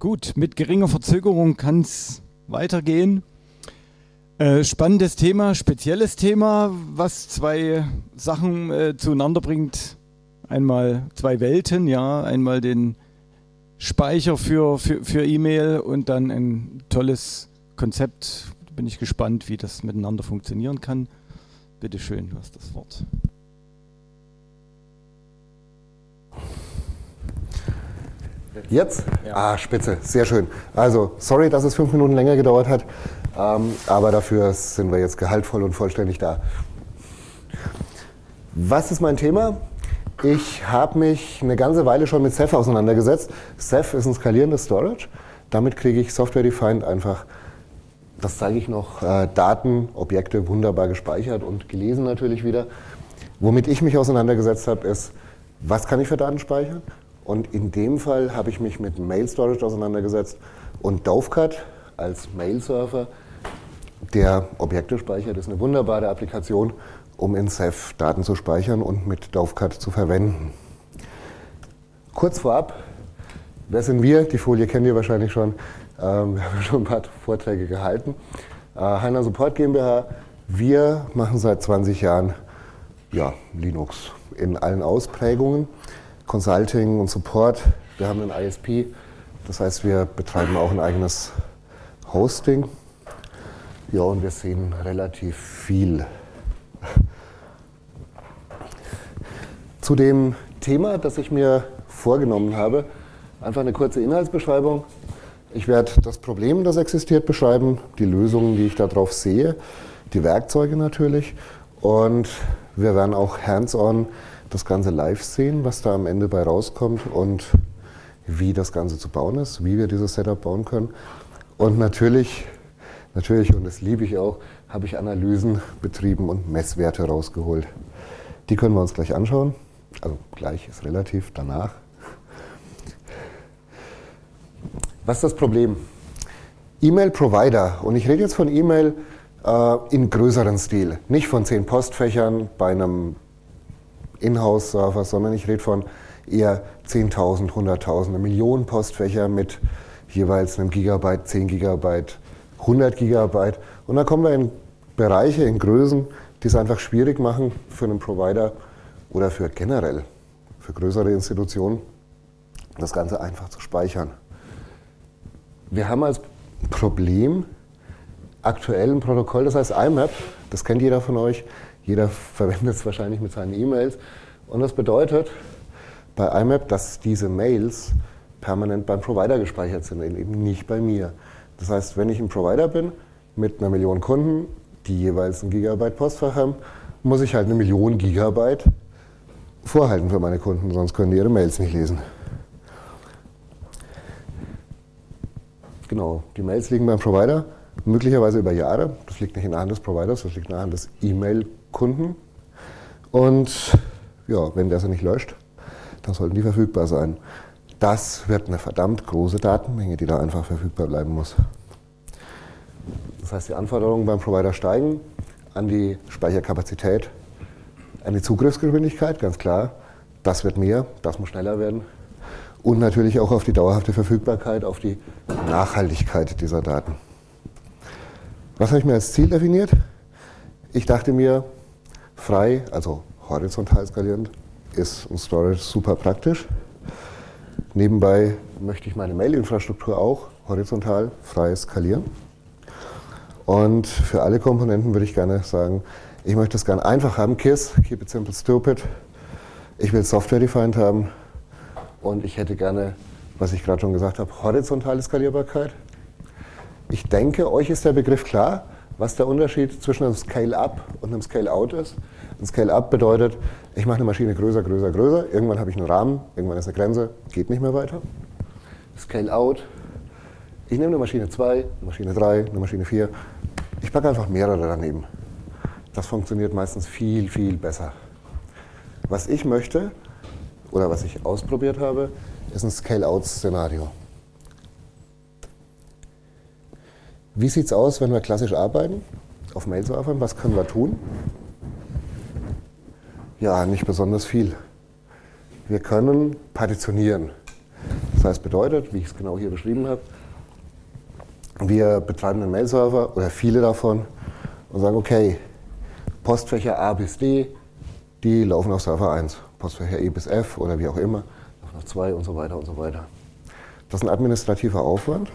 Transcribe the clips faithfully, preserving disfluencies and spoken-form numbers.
Gut, mit geringer Verzögerung kann es weitergehen. Äh, spannendes Thema, spezielles Thema, was zwei Sachen äh, zueinander bringt. Einmal zwei Welten, ja, einmal den Speicher für, für, für E-Mail und dann ein tolles Konzept. Bin ich gespannt, wie das miteinander funktionieren kann. Bitte schön, du hast das Wort. Jetzt? Ja. Ah, spitze, sehr schön. Also, sorry, dass es fünf Minuten länger gedauert hat, ähm, aber dafür sind wir jetzt gehaltvoll und vollständig da. Was ist mein Thema? Ich habe mich eine ganze Weile schon mit Ceph auseinandergesetzt. Ceph ist ein skalierendes Storage. Damit kriege ich Software-defined einfach, das zeige ich noch, äh, Daten, Objekte wunderbar gespeichert und gelesen natürlich wieder. Womit ich mich auseinandergesetzt habe, ist, was kann ich für Daten speichern? Und in dem Fall habe ich mich mit Mail Storage auseinandergesetzt und Dovecut als Mail-Surfer, der Objekte speichert, ist eine wunderbare Applikation, um in Ceph Daten zu speichern und mit Dovecut zu verwenden. Kurz vorab, wer sind wir? Die Folie kennt ihr wahrscheinlich schon. Ähm, wir haben schon ein paar Vorträge gehalten. Äh, Heiner Support GmbH, wir machen seit zwanzig Jahren ja, Linux in allen Ausprägungen. Consulting und Support, wir haben einen I S P, das heißt, wir betreiben auch ein eigenes Hosting. Ja, und wir sehen relativ viel. Zu dem Thema, das ich mir vorgenommen habe, einfach eine kurze Inhaltsbeschreibung. Ich werde das Problem, das existiert, beschreiben, die Lösungen, die ich darauf sehe, die Werkzeuge natürlich. Und wir werden auch hands-on das Ganze live sehen, was da am Ende bei rauskommt und wie das Ganze zu bauen ist, wie wir dieses Setup bauen können. Und natürlich, natürlich, und das liebe ich auch, habe ich Analysen betrieben und Messwerte rausgeholt. Die können wir uns gleich anschauen. Also gleich ist relativ, danach. Was ist das Problem? E-Mail-Provider, und ich rede jetzt von E-Mail äh, in größeren Stil, nicht von zehn Postfächern bei einem Inhouse-Server, sondern ich rede von eher zehntausend, hunderttausend, eine Million Postfächer mit jeweils einem Gigabyte, zehn Gigabyte, hundert Gigabyte. Und dann kommen wir in Bereiche, in Größen, die es einfach schwierig machen für einen Provider oder für generell, für größere Institutionen, das Ganze einfach zu speichern. Wir haben als Problem aktuell ein Protokoll, das heißt I M A P, das kennt jeder von euch, jeder verwendet es wahrscheinlich mit seinen E-Mails. Und das bedeutet bei I M A P, dass diese Mails permanent beim Provider gespeichert sind, eben nicht bei mir. Das heißt, wenn ich ein Provider bin mit einer Million Kunden, die jeweils ein Gigabyte Postfach haben, muss ich halt eine Million Gigabyte vorhalten für meine Kunden, sonst können die ihre Mails nicht lesen. Genau, die Mails liegen beim Provider, möglicherweise über Jahre. Das liegt nicht in der Hand des Providers, das liegt in der Hand des E-Mail-Kunden. Und ja, wenn der sie nicht löscht, dann sollten die verfügbar sein. Das wird eine verdammt große Datenmenge, die da einfach verfügbar bleiben muss. Das heißt, die Anforderungen beim Provider steigen an die Speicherkapazität, an die Zugriffsgeschwindigkeit, ganz klar. Das wird mehr, das muss schneller werden. Und natürlich auch auf die dauerhafte Verfügbarkeit, auf die Nachhaltigkeit dieser Daten. Was habe ich mir als Ziel definiert? Ich dachte mir, frei, also horizontal skalierend, ist ein Storage super praktisch. Nebenbei möchte ich meine Mail-Infrastruktur auch horizontal frei skalieren. Und für alle Komponenten würde ich gerne sagen, ich möchte es gerne einfach haben, K I S S, Keep it simple stupid. Ich will Software-defined haben und ich hätte gerne, was ich gerade schon gesagt habe, horizontale Skalierbarkeit. Ich denke, euch ist der Begriff klar, was der Unterschied zwischen einem Scale-up und einem Scale-out ist. Ein Scale-up bedeutet, ich mache eine Maschine größer, größer, größer, irgendwann habe ich einen Rahmen, irgendwann ist eine Grenze, geht nicht mehr weiter. Scale-out, ich nehme eine Maschine zwei, eine Maschine drei, eine Maschine vier, ich packe einfach mehrere daneben. Das funktioniert meistens viel, viel besser. Was ich möchte, oder was ich ausprobiert habe, ist ein Scale-out-Szenario. Wie sieht es aus, wenn wir klassisch arbeiten, auf Mail-Servern? Was können wir tun? Ja, nicht besonders viel. Wir können partitionieren. Das heißt, bedeutet, wie ich es genau hier beschrieben habe, wir betreiben einen Mail-Server oder viele davon und sagen, okay, Postfächer A bis D, die laufen auf Server eins. Postfächer E bis F oder wie auch immer, laufen auf zwei und so weiter und so weiter. Das ist ein administrativer Aufwand.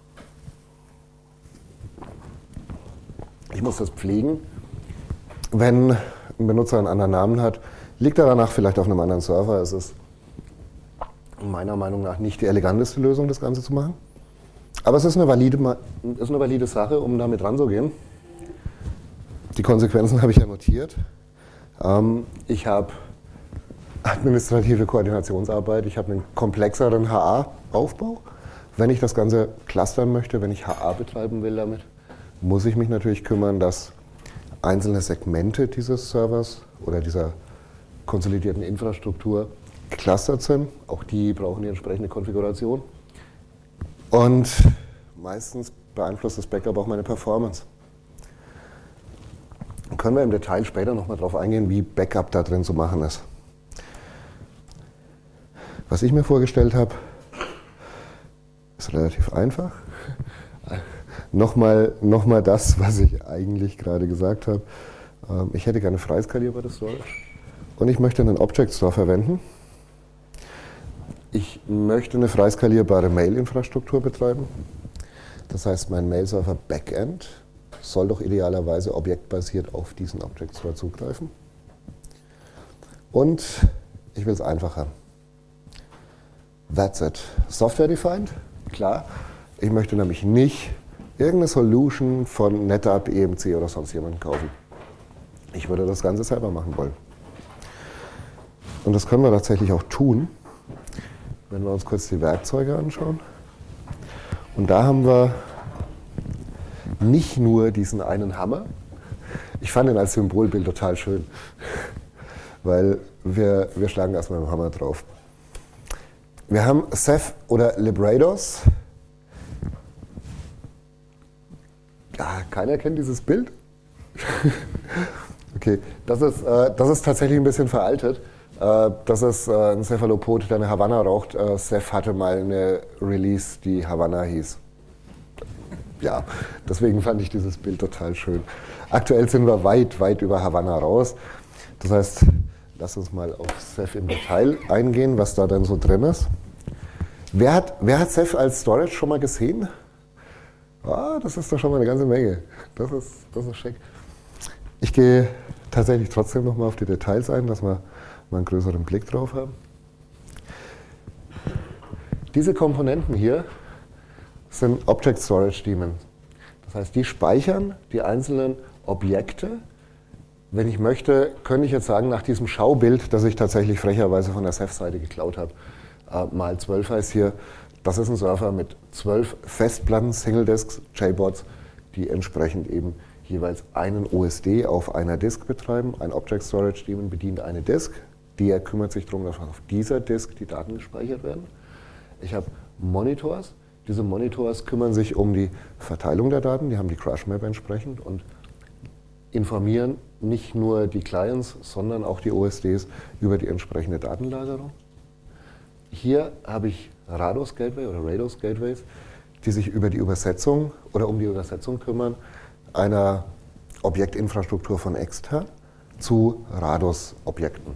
Ich muss das pflegen. Wenn ein Benutzer einen anderen Namen hat, liegt er danach vielleicht auf einem anderen Server. Es ist meiner Meinung nach nicht die eleganteste Lösung, das Ganze zu machen. Aber es ist eine valide, ist eine valide Sache, um damit ranzugehen. Die Konsequenzen habe ich ja notiert. Ich habe administrative Koordinationsarbeit, ich habe einen komplexeren H A-Aufbau. Wenn ich das Ganze clustern möchte, wenn ich H A betreiben will damit, muss ich mich natürlich kümmern, dass einzelne Segmente dieses Servers oder dieser konsolidierten Infrastruktur geclustert sind. Auch die brauchen die entsprechende Konfiguration. Und meistens beeinflusst das Backup auch meine Performance. Dann können wir im Detail später nochmal darauf eingehen, wie Backup da drin zu machen ist. Was ich mir vorgestellt habe, ist relativ einfach. Nochmal, nochmal das, was ich eigentlich gerade gesagt habe. Ich hätte gerne frei skalierbares Storage und ich möchte einen Object Store verwenden. Ich möchte eine frei skalierbare Mail-Infrastruktur betreiben. Das heißt, mein Mail-Server Backend soll doch idealerweise objektbasiert auf diesen Object Store zugreifen. Und ich will es einfach haben. That's it. Software-defined, klar. Ich möchte nämlich nicht irgendeine Solution von NetApp, E M C oder sonst jemanden kaufen. Ich würde das Ganze selber machen wollen. Und das können wir tatsächlich auch tun, wenn wir uns kurz die Werkzeuge anschauen. Und da haben wir nicht nur diesen einen Hammer. Ich fand ihn als Symbolbild total schön, weil wir, wir schlagen erstmal mit dem Hammer drauf. Wir haben Ceph oder Librados. Ja, keiner kennt dieses Bild? Okay, das ist, äh, das ist tatsächlich ein bisschen veraltet. Äh, das ist äh, ein Cephalopod, der eine Havanna raucht. Äh, Ceph hatte mal eine Release, die Havanna hieß. Ja, deswegen fand ich dieses Bild total schön. Aktuell sind wir weit, weit über Havanna raus. Das heißt, lass uns mal auf Ceph im Detail eingehen, was da dann so drin ist. Wer hat, wer hat Ceph als Storage schon mal gesehen? Ah, das ist doch schon mal eine ganze Menge. Das ist, das ist schick. Ich gehe tatsächlich trotzdem noch mal auf die Details ein, dass wir mal einen größeren Blick drauf haben. Diese Komponenten hier sind Object Storage Daemon. Das heißt, die speichern die einzelnen Objekte. Wenn ich möchte, könnte ich jetzt sagen, nach diesem Schaubild, das ich tatsächlich frecherweise von der Ceph-Seite geklaut habe, äh, mal zwölf heißt hier, das ist ein Server mit zwölf Festplatten, Single Disks, J BODs, die entsprechend eben jeweils einen O S D auf einer Disk betreiben. Ein Object Storage Daemon bedient eine Disk, der kümmert sich darum, dass auf dieser Disk die Daten gespeichert werden. Ich habe Monitors. Diese Monitors kümmern sich um die Verteilung der Daten, die haben die Crush Map entsprechend und informieren nicht nur die Clients, sondern auch die O S Ds über die entsprechende Datenlagerung. Hier habe ich Rados Gateway oder Rados Gateways, die sich über die Übersetzung oder um die Übersetzung kümmern, einer Objektinfrastruktur von extern zu Rados-Objekten.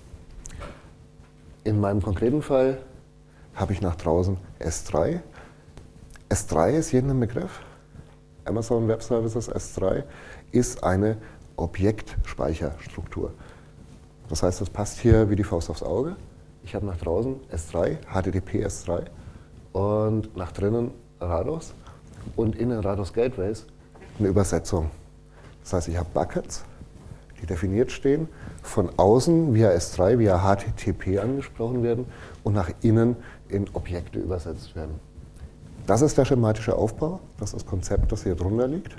In meinem konkreten Fall habe ich nach draußen S drei. S drei ist jedem ein Begriff. Amazon Web Services S drei ist eine Objektspeicherstruktur. Das heißt, das passt hier wie die Faust aufs Auge. Ich habe nach draußen S drei, H T T P S drei und nach drinnen Rados und in den Rados Gateways eine Übersetzung. Das heißt, ich habe Buckets, die definiert stehen, von außen via S drei, via H T T P angesprochen werden und nach innen in Objekte übersetzt werden. Das ist der schematische Aufbau, das ist das Konzept, das hier drunter liegt.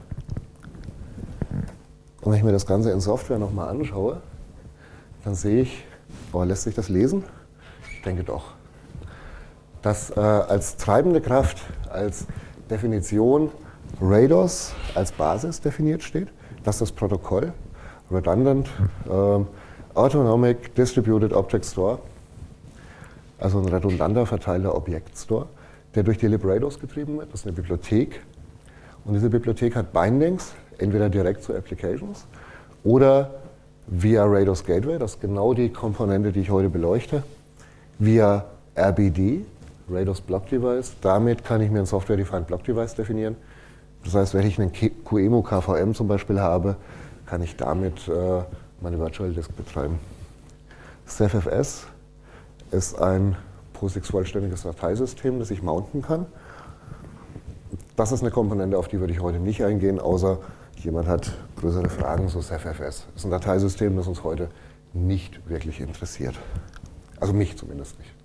Und wenn ich mir das Ganze in Software nochmal anschaue, dann sehe ich, oh, lässt sich das lesen? Ich denke doch. Dass äh, als treibende Kraft, als Definition Rados als Basis definiert steht, dass das Protokoll Redundant äh, Autonomic Distributed Object Store also ein redundanter verteilter Objektstore, der durch die Librados getrieben wird. Das ist eine Bibliothek. Und diese Bibliothek hat Bindings, entweder direkt zu Applications oder via Rados Gateway, das ist genau die Komponente, die ich heute beleuchte, via R B D, Rados Block Device. Damit kann ich mir ein Software-Defined Block Device definieren. Das heißt, wenn ich einen Q E M U K V M zum Beispiel habe, kann ich damit äh, meine Virtual Disk betreiben. SafeFS ist ein POSIX-vollständiges Dateisystem, das ich mounten kann. Das ist eine Komponente, auf die würde ich heute nicht eingehen, außer jemand hat größere Fragen zu SafeFS. Das ist ein Dateisystem, das uns heute nicht wirklich interessiert. Also mich zumindest nicht.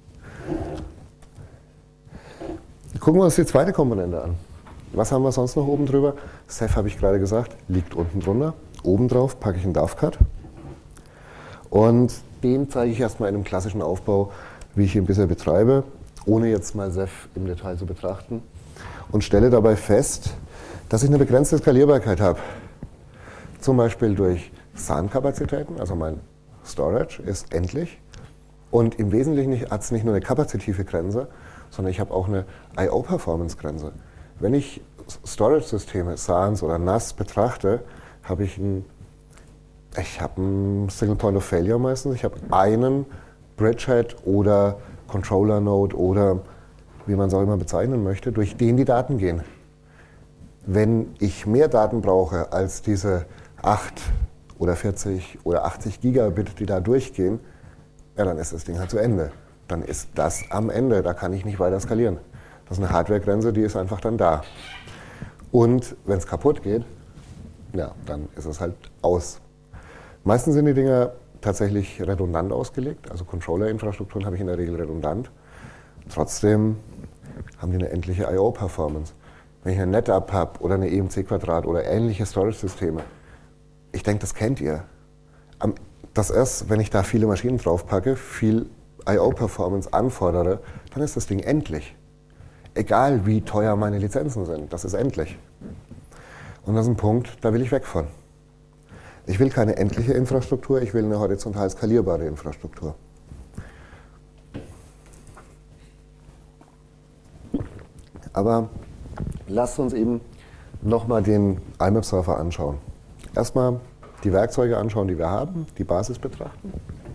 Gucken wir uns die zweite Komponente an. Was haben wir sonst noch oben drüber? Ceph, habe ich gerade gesagt, liegt unten drunter. Oben drauf packe ich einen DAVCAD. Und den zeige ich erstmal in einem klassischen Aufbau, wie ich ihn bisher betreibe, ohne jetzt mal Ceph im Detail zu betrachten. Und stelle dabei fest, dass ich eine begrenzte Skalierbarkeit habe. Zum Beispiel durch S A N-Kapazitäten, also mein Storage ist endlich. Und im Wesentlichen hat es nicht nur eine kapazitive Grenze, sondern ich habe auch eine I O-Performance-Grenze. Wenn ich Storage-Systeme, S A Ns oder N A S betrachte, habe ich ein, ich habe ein Single Point of Failure meistens. Ich habe einen Bridgehead oder Controller-Node oder wie man es auch immer bezeichnen möchte, durch den die Daten gehen. Wenn ich mehr Daten brauche als diese acht oder vierzig oder achtzig Gigabit, die da durchgehen, ja, dann ist das Ding halt zu Ende. Dann ist das am Ende, da kann ich nicht weiter skalieren. Das ist eine Hardware-Grenze, die ist einfach dann da. Und wenn es kaputt geht, ja, dann ist es halt aus. Meistens sind die Dinger tatsächlich redundant ausgelegt, also Controller-Infrastrukturen habe ich in der Regel redundant. Trotzdem haben die eine endliche I O-Performance. Wenn ich eine NetApp habe oder eine E M C Quadrat oder ähnliche Storage-Systeme, ich denke, das kennt ihr. Das ist, wenn ich da viele Maschinen draufpacke, viel I O-Performance anfordere, dann ist das Ding endlich. Egal wie teuer meine Lizenzen sind, das ist endlich. Und das ist ein Punkt, da will ich weg von. Ich will keine endliche Infrastruktur, ich will eine horizontal skalierbare Infrastruktur. Aber lasst uns eben nochmal den I M A P-Server anschauen. Erstmal die Werkzeuge anschauen, die wir haben, die Basis betrachten.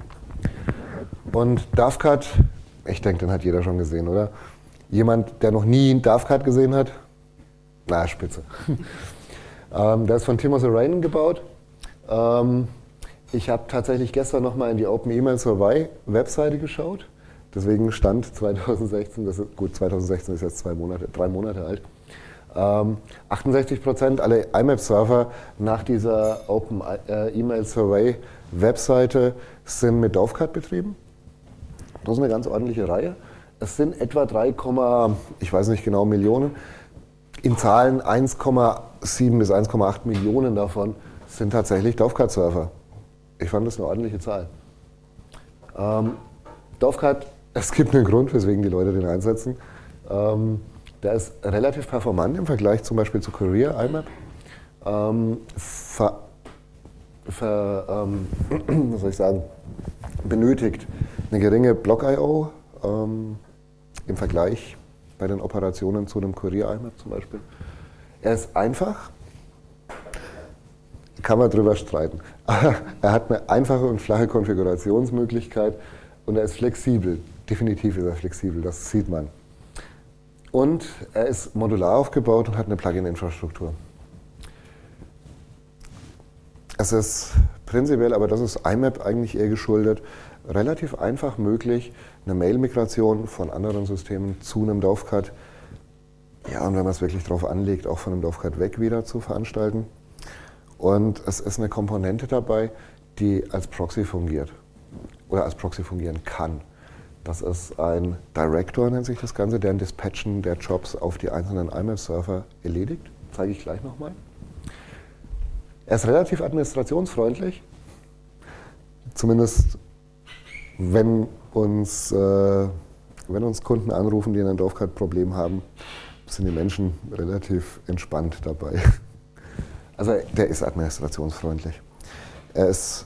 Und DAVCAD, ich denke, den hat jeder schon gesehen, oder? Jemand, der noch nie DAVCAD gesehen hat? Na, spitze. ähm, der ist von Timo Serainen gebaut. Ähm, ich habe tatsächlich gestern nochmal in die Open Email Survey Webseite geschaut. Deswegen stand zwanzig sechzehn, das ist, gut, zwanzig sechzehn ist jetzt zwei Monate, drei Monate alt. Ähm, achtundsechzig Prozent aller I M A P-Server nach dieser Open Email Survey Webseite sind mit DAVCAD betrieben. Das ist eine ganz ordentliche Reihe. Es sind etwa drei, ich weiß nicht genau, Millionen. In Zahlen eins Komma sieben bis eins Komma acht Millionen davon sind tatsächlich DAVCAD-Server. Ich fand das eine ordentliche Zahl. Ähm, DAVCAD, es gibt einen Grund, weswegen die Leute den einsetzen. Ähm, der ist relativ performant im Vergleich zum Beispiel zu Courier I M A P. Ähm, ver, ver, ähm, was soll ich sagen, benötigt eine geringe Block-I O ähm, im Vergleich bei den Operationen zu einem Courier I M A P zum Beispiel. Er ist einfach, kann man drüber streiten. Er hat eine einfache und flache Konfigurationsmöglichkeit und er ist flexibel. Definitiv ist er flexibel, das sieht man. Und er ist modular aufgebaut und hat eine Plugin-Infrastruktur. Es ist prinzipiell, aber das ist I M A P eigentlich eher geschuldet, relativ einfach möglich, eine Mail-Migration von anderen Systemen zu einem DAVCAD, ja, und wenn man es wirklich darauf anlegt, auch von einem DAVCAD weg wieder zu veranstalten. Und es ist eine Komponente dabei, die als Proxy fungiert oder als Proxy fungieren kann. Das ist ein Director, nennt sich das Ganze, der ein Dispatchen der Jobs auf die einzelnen I M A P-Server erledigt. Zeige ich gleich nochmal. Er ist relativ administrationsfreundlich, zumindest wenn uns, äh, wenn uns Kunden anrufen, die ein DAVCAD-Problem haben, sind die Menschen relativ entspannt dabei. Also der ist administrationsfreundlich. Er ist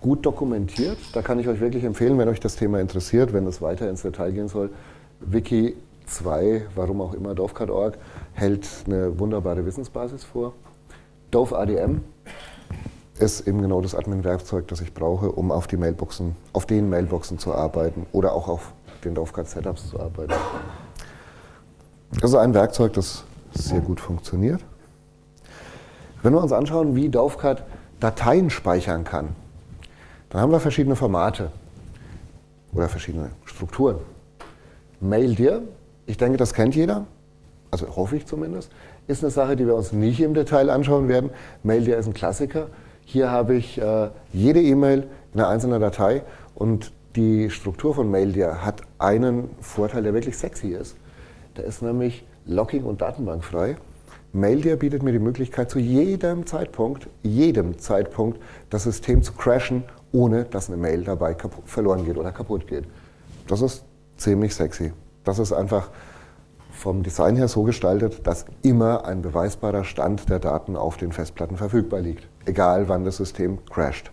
gut dokumentiert. Da kann ich euch wirklich empfehlen, wenn euch das Thema interessiert, wenn es weiter ins Detail gehen soll. Wiki zwei, warum auch immer, Dovecot Punkt org, hält eine wunderbare Wissensbasis vor. Dove A D M ist eben genau das Admin-Werkzeug, das ich brauche, um auf die Mailboxen, auf den Mailboxen zu arbeiten oder auch auf den Dovecot Setups zu arbeiten. Also ein Werkzeug, das sehr gut funktioniert. Wenn wir uns anschauen, wie Dovecot Dateien speichern kann, dann haben wir verschiedene Formate oder verschiedene Strukturen. MailDir, ich denke, das kennt jeder, also hoffe ich zumindest, ist eine Sache, die wir uns nicht im Detail anschauen werden. MailDir ist ein Klassiker. Hier habe ich äh, jede E-Mail in einer einzelnen Datei und die Struktur von MailDir hat einen Vorteil, der wirklich sexy ist. Der ist nämlich Logging- und datenbankfrei. MailDir bietet mir die Möglichkeit, zu jedem Zeitpunkt, jedem Zeitpunkt das System zu crashen, ohne dass eine Mail dabei kaputt, verloren geht oder kaputt geht. Das ist ziemlich sexy. Das ist einfach vom Design her so gestaltet, dass immer ein beweisbarer Stand der Daten auf den Festplatten verfügbar liegt, egal wann das System crasht.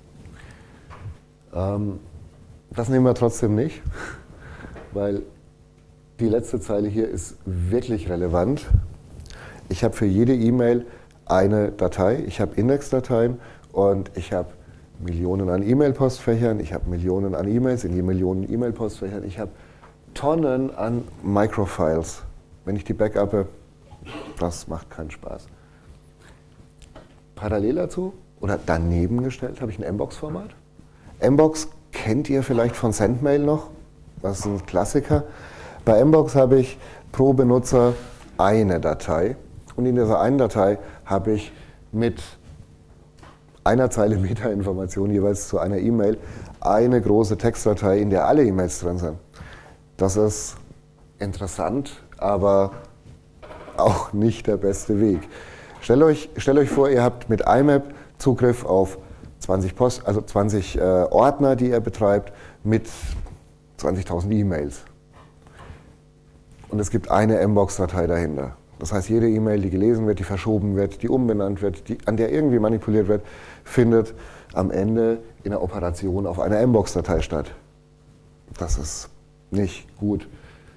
Ähm, das nehmen wir trotzdem nicht, weil die letzte Zeile hier ist wirklich relevant. Ich habe für jede E-Mail eine Datei, ich habe Indexdateien und ich habe Millionen an E-Mail-Postfächern, ich habe Millionen an E-Mails in je Millionen E-Mail-Postfächern, ich habe Tonnen an Microfiles. Wenn ich die backuppe, das macht keinen Spaß. Parallel dazu oder daneben gestellt habe ich ein Mbox-Format. Mbox kennt ihr vielleicht von Sendmail noch, das ist ein Klassiker. Bei Mbox habe ich pro Benutzer eine Datei und in dieser einen Datei habe ich mit einer Zeile Metainformation jeweils zu einer E-Mail eine große Textdatei, in der alle E-Mails drin sind. Das ist interessant, aber auch nicht der beste Weg. Stellt euch, stellt euch vor, ihr habt mit I M A P Zugriff auf zwanzig, Post, also zwanzig äh, Ordner, die ihr betreibt, mit zwanzigtausend E-Mails. Und es gibt eine Mbox-Datei dahinter. Das heißt, jede E-Mail, die gelesen wird, die verschoben wird, die umbenannt wird, die, an der irgendwie manipuliert wird, findet am Ende in der Operation auf einer Mbox-Datei statt. Das ist nicht gut.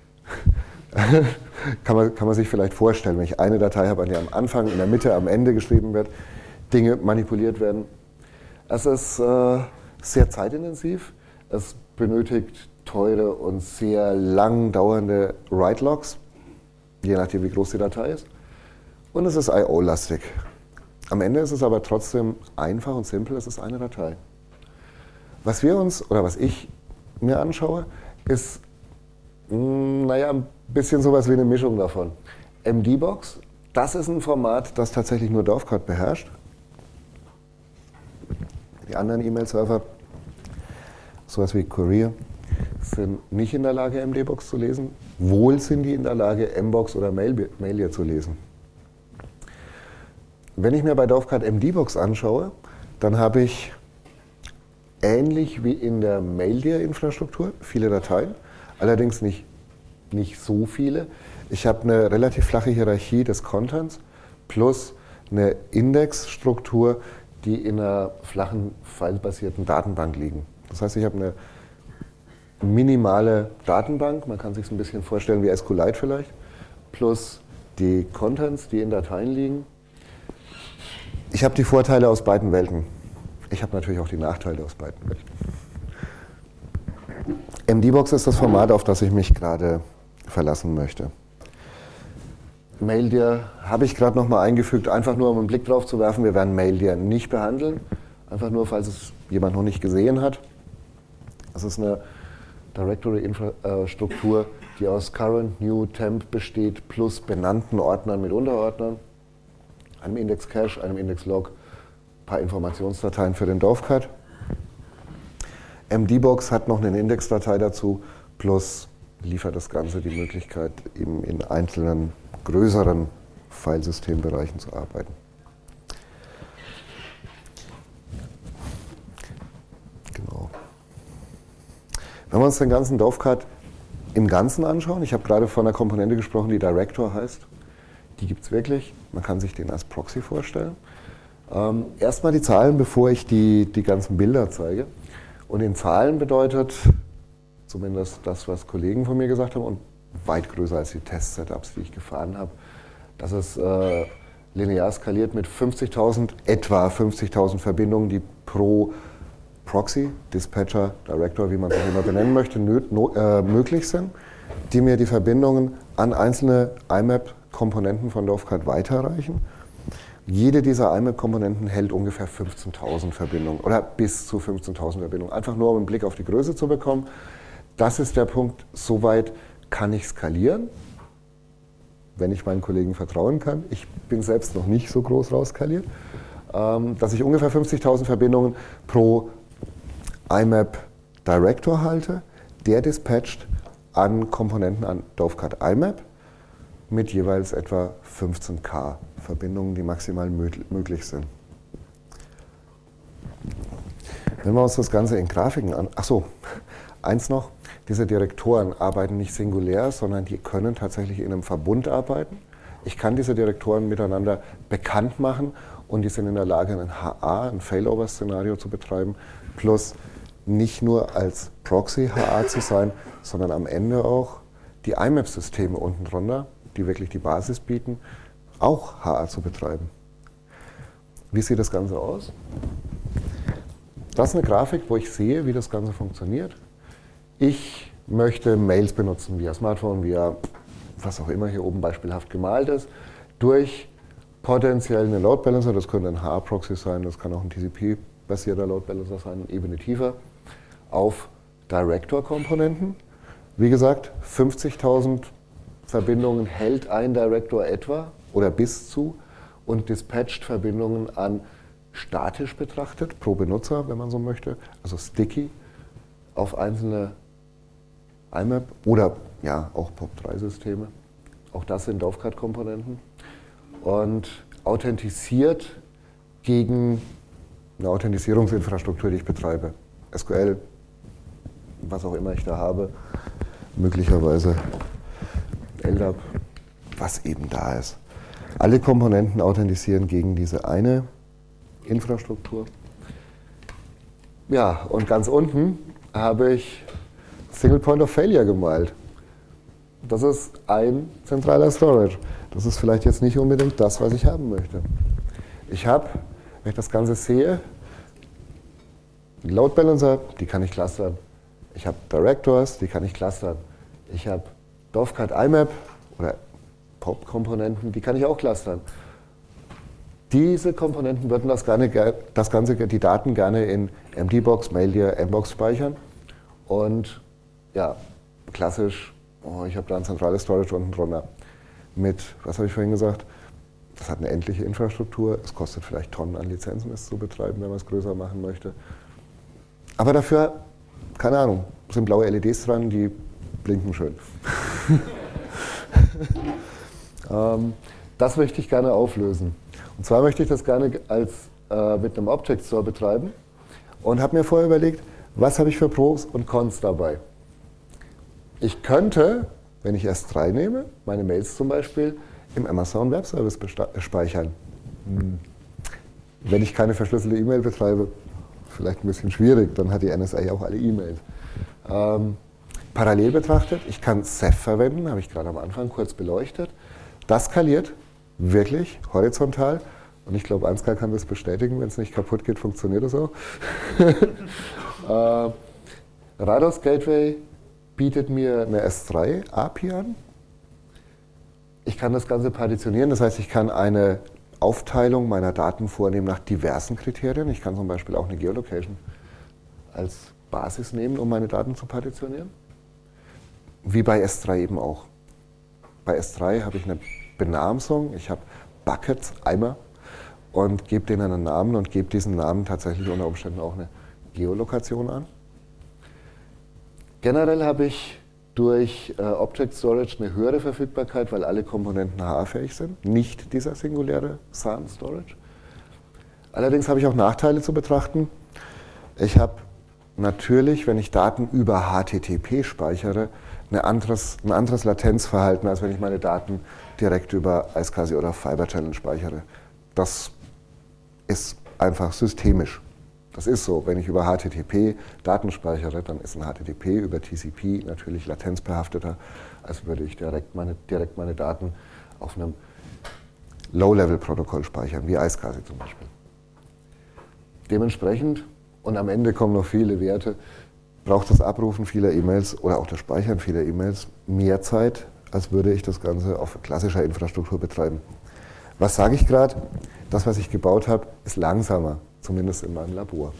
kann, man, kann man sich vielleicht vorstellen, wenn ich eine Datei habe, an der am Anfang, in der Mitte, am Ende geschrieben wird, Dinge manipuliert werden. Es ist äh, sehr zeitintensiv. Es benötigt teure und sehr lang dauernde Write-Logs, je nachdem, wie groß die Datei ist. Und es ist I O-lastig. Am Ende ist es aber trotzdem einfach und simpel, es ist eine Datei. Was wir uns, oder was ich mir anschaue, ist, mh, naja, ein bisschen sowas wie eine Mischung davon. M D-Box, das ist ein Format, das tatsächlich nur Dovecot beherrscht. Die anderen E-Mail-Server, sowas wie Courier, sind nicht in der Lage, M D-Box zu lesen. Wohl sind die in der Lage, Mbox oder MailDir zu lesen. Wenn ich mir bei Dovecot M D-Box anschaue, dann habe ich ähnlich wie in der MailDir-Infrastruktur viele Dateien, allerdings nicht, nicht so viele. Ich habe eine relativ flache Hierarchie des Contents plus eine Indexstruktur, die in einer flachen, filebasierten Datenbank liegen. Das heißt, ich habe eine minimale Datenbank, man kann sich es ein bisschen vorstellen wie SQLite vielleicht, plus die Contents, die in Dateien liegen. Ich habe die Vorteile aus beiden Welten. Ich habe natürlich auch die Nachteile aus beiden Welten. M D-Box ist das Format, auf das ich mich gerade verlassen möchte. MailDir habe ich gerade nochmal eingefügt, einfach nur um einen Blick drauf zu werfen. Wir werden MailDir nicht behandeln, einfach nur, falls es jemand noch nicht gesehen hat. Das ist eine Directory-Struktur, die aus Current, New, Temp besteht, plus benannten Ordnern mit Unterordnern, einem Index-Cache, einem Index-Log, ein paar Informationsdateien für den Dovecot. M D-Box hat noch eine Indexdatei dazu, plus liefert das Ganze die Möglichkeit, eben in einzelnen größeren Filesystembereichen zu arbeiten. Genau. Wenn wir uns den ganzen Dovecot im Ganzen anschauen, ich habe gerade von einer Komponente gesprochen, die Director heißt. Die gibt es wirklich. Man kann sich den als Proxy vorstellen. Ähm, erstmal die Zahlen, bevor ich die, die ganzen Bilder zeige. Und in Zahlen bedeutet, zumindest das, was Kollegen von mir gesagt haben, und weit größer als die Test-Setups, die ich gefahren habe, dass es äh, linear skaliert mit fünfzigtausend, etwa fünfzigtausend Verbindungen, die pro Proxy, Dispatcher, Director, wie man es auch immer benennen möchte, nö, no, äh, möglich sind, die mir die Verbindungen an einzelne I M A P-Komponenten von Dovecard weiterreichen. Jede dieser I M A P-Komponenten hält ungefähr fünfzehntausend Verbindungen oder bis zu fünfzehntausend Verbindungen. Einfach nur, um einen Blick auf die Größe zu bekommen. Das ist der Punkt, soweit kann ich skalieren, wenn ich meinen Kollegen vertrauen kann. Ich bin selbst noch nicht so groß rausskaliert, ähm, dass ich ungefähr fünfzigtausend Verbindungen pro I M A P Director halte, der dispatcht an Komponenten an Dovecard I M A P mit jeweils etwa fünfzehntausend Verbindungen, die maximal möglich sind. Wenn wir uns das Ganze in Grafiken an... Achso, eins noch, diese Direktoren arbeiten nicht singulär, sondern die können tatsächlich in einem Verbund arbeiten. Ich kann diese Direktoren miteinander bekannt machen und die sind in der Lage, ein H A, ein Failover-Szenario zu betreiben, plus nicht nur als Proxy H A zu sein, sondern am Ende auch die I M A P-Systeme unten drunter, die wirklich die Basis bieten, auch H A zu betreiben. Wie sieht das Ganze aus? Das ist eine Grafik, wo ich sehe, wie das Ganze funktioniert. Ich möchte Mails benutzen via Smartphone, via was auch immer hier oben beispielhaft gemalt ist, durch potenziell einen Load Balancer, das könnte ein H A-Proxy sein, das kann auch ein T C P-basierter Load Balancer sein, eine Ebene tiefer, auf Director-Komponenten. Wie gesagt, fünfzigtausend Verbindungen hält ein Director etwa oder bis zu und dispatcht Verbindungen an statisch betrachtet, pro Benutzer, wenn man so möchte, also sticky, auf einzelne I M A P oder ja, auch P O P drei Systeme. Auch das sind Dovecard-Komponenten. Und authentisiert gegen eine Authentisierungsinfrastruktur, die ich betreibe. S Q L, was auch immer ich da habe, möglicherweise L D A P, was eben da ist. Alle Komponenten authentisieren gegen diese eine Infrastruktur. Ja, und ganz unten habe ich Single Point of Failure gemalt. Das ist ein zentraler Storage. Das ist vielleicht jetzt nicht unbedingt das, was ich haben möchte. Ich habe, wenn ich das Ganze sehe, Load Balancer, die kann ich clustern. Ich habe Directors, die kann ich clustern. Ich habe Dovecard I M A P oder P O P-Komponenten, die kann ich auch clustern. Diese Komponenten würden das, gerne, das Ganze, die Daten gerne in M D-Box, Maildir, M-Box speichern. Und ja, klassisch, oh, ich habe da ein zentrales Storage unten drunter. Mit, was habe ich vorhin gesagt? Das hat eine endliche Infrastruktur. Es kostet vielleicht Tonnen an Lizenzen, es zu betreiben, wenn man es größer machen möchte. Aber dafür, keine Ahnung, sind blaue L E Ds dran, die blinken schön. ähm, das möchte ich gerne auflösen. Und zwar möchte ich das gerne als, äh, mit einem Object Store betreiben und habe mir vorher überlegt, was habe ich für Pros und Cons dabei. Ich könnte, wenn ich S drei nehme, meine Mails zum Beispiel im Amazon Web Service speichern. Hm. Wenn ich keine verschlüsselte E-Mail betreibe, vielleicht ein bisschen schwierig, dann hat die N S A auch alle E-Mails. Ähm, parallel betrachtet, ich kann Ceph verwenden, habe ich gerade am Anfang kurz beleuchtet. Das skaliert wirklich horizontal. Und ich glaube, Ansgar kann das bestätigen, wenn es nicht kaputt geht, funktioniert das auch. äh, Rados Gateway bietet mir eine S drei A P I an. Ich kann das Ganze partitionieren, das heißt, ich kann eine Aufteilung meiner Daten vornehmen nach diversen Kriterien. Ich kann zum Beispiel auch eine Geolocation als Basis nehmen, um meine Daten zu partitionieren. Wie bei S drei eben auch. Bei S drei habe ich eine Benamsung, ich habe Buckets, Eimer und gebe denen einen Namen und gebe diesen Namen tatsächlich unter Umständen auch eine Geolokation an. Generell habe ich durch äh, Object Storage eine höhere Verfügbarkeit, weil alle Komponenten H A-fähig sind, nicht dieser singuläre S A N Storage. Allerdings habe ich auch Nachteile zu betrachten. Ich habe natürlich, wenn ich Daten über H T T P speichere, eine anderes, ein anderes Latenzverhalten, als wenn ich meine Daten direkt über iSCSI oder Fiber Channel speichere. Das ist einfach systemisch. Das ist so, wenn ich über H T T P Daten speichere, dann ist ein H T T P über T C P natürlich latenzbehafteter, als würde ich direkt meine, direkt meine Daten auf einem Low-Level-Protokoll speichern, wie iSCSI zum Beispiel. Dementsprechend, und am Ende kommen noch viele Werte, braucht das Abrufen vieler E-Mails oder auch das Speichern vieler E-Mails mehr Zeit, als würde ich das Ganze auf klassischer Infrastruktur betreiben. Was sage ich gerade? Das, was ich gebaut habe, ist langsamer, zumindest in meinem Labor.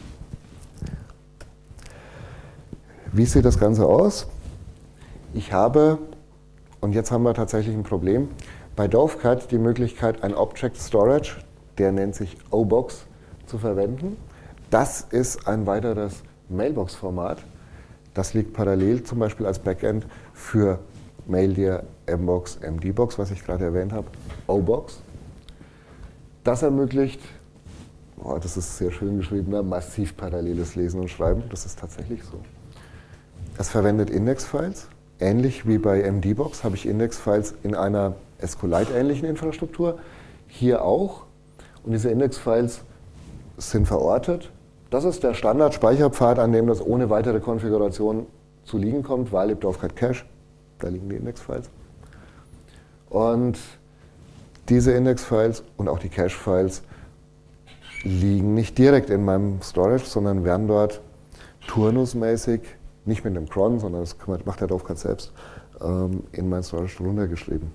Wie sieht das Ganze aus? Ich habe, und jetzt haben wir tatsächlich ein Problem, bei Dovecat die Möglichkeit, ein Object Storage, der nennt sich O Box, zu verwenden. Das ist ein weiteres Mailbox-Format. Das liegt parallel zum Beispiel als Backend für Maildir, Mbox, M D Box, was ich gerade erwähnt habe, O Box. Das ermöglicht, oh, das ist sehr schön geschrieben, massiv paralleles Lesen und Schreiben. Das ist tatsächlich so. Es verwendet Index-Files. Ähnlich wie bei M D Box habe ich Index-Files in einer SQLite-ähnlichen Infrastruktur. Hier auch. Und diese Index-Files sind verortet. Das ist der Standard-Speicherpfad, an dem das ohne weitere Konfiguration zu liegen kommt, weil im Dovecat Cache, da liegen die Index-Files. Und diese Index-Files und auch die Cache-Files liegen nicht direkt in meinem Storage, sondern werden dort turnusmäßig, nicht mit einem cron, sondern das macht der Dovecat selbst, in mein Storage runtergeschrieben.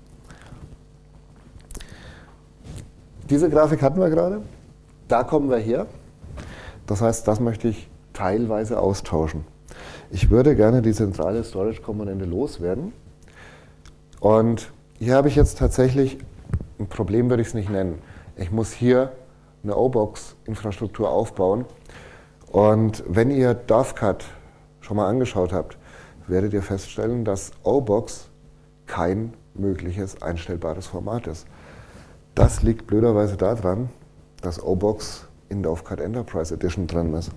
Diese Grafik hatten wir gerade. Da kommen wir her. Das heißt, das möchte ich teilweise austauschen. Ich würde gerne die zentrale Storage-Komponente loswerden. Und hier habe ich jetzt tatsächlich ein Problem, würde ich es nicht nennen. Ich muss hier eine O Box-Infrastruktur aufbauen. Und wenn ihr Dovecat schon mal angeschaut habt, werdet ihr feststellen, dass O Box kein mögliches einstellbares Format ist. Das liegt blöderweise daran, dass O Box in Dovecat Enterprise Edition drin ist.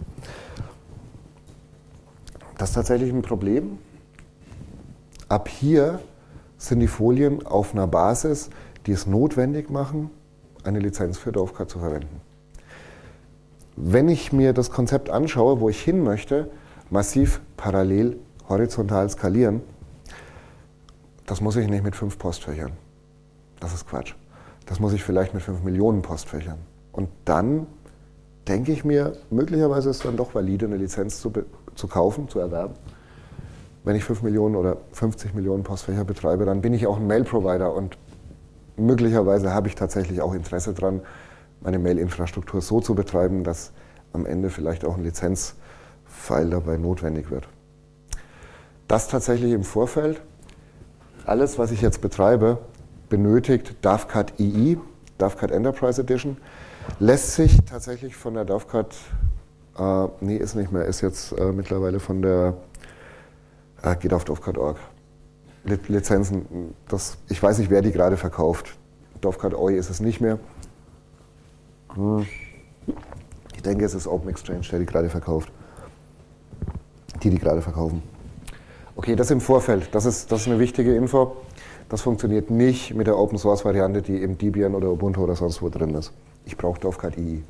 Das ist tatsächlich ein Problem. Ab hier sind die Folien auf einer Basis, die es notwendig machen, eine Lizenz für Dovecat zu verwenden. Wenn ich mir das Konzept anschaue, wo ich hin möchte, massiv parallel horizontal skalieren, das muss ich nicht mit fünf Postfächern. Das ist Quatsch. Das muss ich vielleicht mit fünf Millionen Postfächern. Und dann denke ich mir, möglicherweise ist es dann doch valide, eine Lizenz zu, zu kaufen, zu erwerben. Wenn ich fünf Millionen oder fünfzig Millionen Postfächer betreibe, dann bin ich auch ein Mail-Provider und möglicherweise habe ich tatsächlich auch Interesse daran, meine Mail-Infrastruktur so zu betreiben, dass am Ende vielleicht auch ein Lizenzfile dabei notwendig wird. Das tatsächlich im Vorfeld. Alles, was ich jetzt betreibe, benötigt Dovecat I I, Dovecat Enterprise Edition. Lässt sich tatsächlich von der Dovecat, äh, nee, ist nicht mehr, ist jetzt äh, mittlerweile von der, äh, geht auf Dovecat Punkt org. Lizenzen, das, ich weiß nicht, wer die gerade verkauft. Dovecat O I ist es nicht mehr. Hm. Ich denke, es ist Open Exchange, der die gerade verkauft. Die, die gerade verkaufen. Okay, das im Vorfeld, das ist, das ist eine wichtige Info. Das funktioniert nicht mit der Open Source Variante, die im Debian oder Ubuntu oder sonst wo drin ist. Ich brauche Dovecat I I.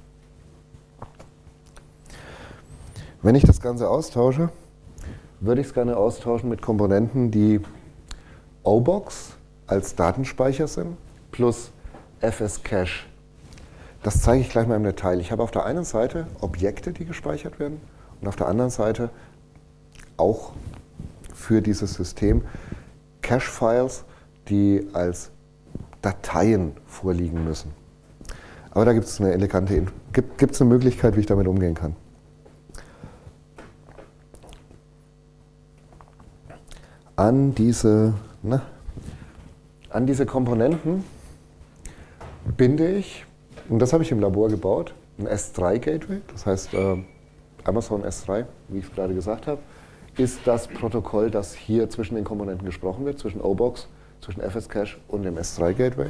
Wenn ich das Ganze austausche, würde ich es gerne austauschen mit Komponenten, die O Box als Datenspeicher sind, plus F S Cache. Das zeige ich gleich mal im Detail. Ich habe auf der einen Seite Objekte, die gespeichert werden, und auf der anderen Seite auch für dieses System Cache-Files, die als Dateien vorliegen müssen. Aber da gibt es eine elegante, gibt, gibt es eine Möglichkeit, wie ich damit umgehen kann. An diese, na, an diese Komponenten binde ich, und das habe ich im Labor gebaut, ein S drei Gateway, das heißt äh, Amazon S drei, wie ich es gerade gesagt habe, ist das Protokoll, das hier zwischen den Komponenten gesprochen wird, zwischen O Box, zwischen F S Cache und dem S drei Gateway.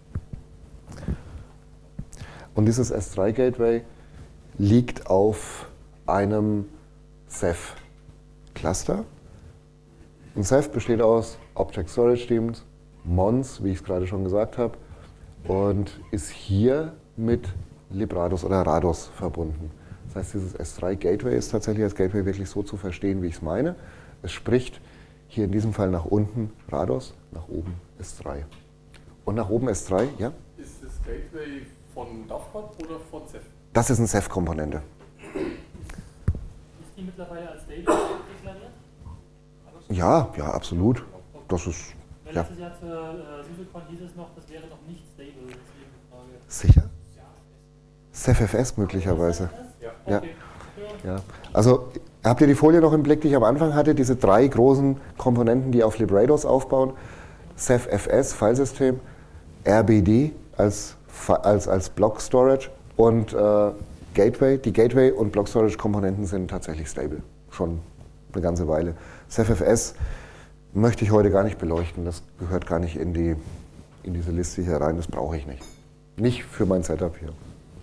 Und dieses S drei Gateway liegt auf einem Ceph Cluster. Ein Ceph besteht aus Object Storage Daemons, Mons, wie ich es gerade schon gesagt habe, und ist hier mit librados oder rados verbunden. Das heißt, dieses S drei Gateway ist tatsächlich als Gateway wirklich so zu verstehen, wie ich es meine. Es spricht hier in diesem Fall nach unten rados, nach oben S drei. Und nach oben S drei, ja? Ist das Gateway von Dovecot oder von Ceph? Das ist eine Ceph-Komponente. Ist die mittlerweile als Stable deklariert? Ja, ja, absolut. Das ist, Weil ja. letztes Jahr zur äh, SysOcon hieß es noch, das wäre noch nicht stable, deswegen die Frage. Sicher? CephFS möglicherweise. Ja. Ja. Okay. Ja. Also habt ihr die Folie noch im Blick, die ich am Anfang hatte? Diese drei großen Komponenten, die auf Librados aufbauen. CephFS, Filesystem, R B D als, als, als Block Storage und äh, Gateway. Die Gateway- und Block Storage-Komponenten sind tatsächlich stable. Schon eine ganze Weile. CephFS möchte ich heute gar nicht beleuchten. Das gehört gar nicht in, die, in diese Liste hier rein. Das brauche ich nicht. Nicht für mein Setup hier.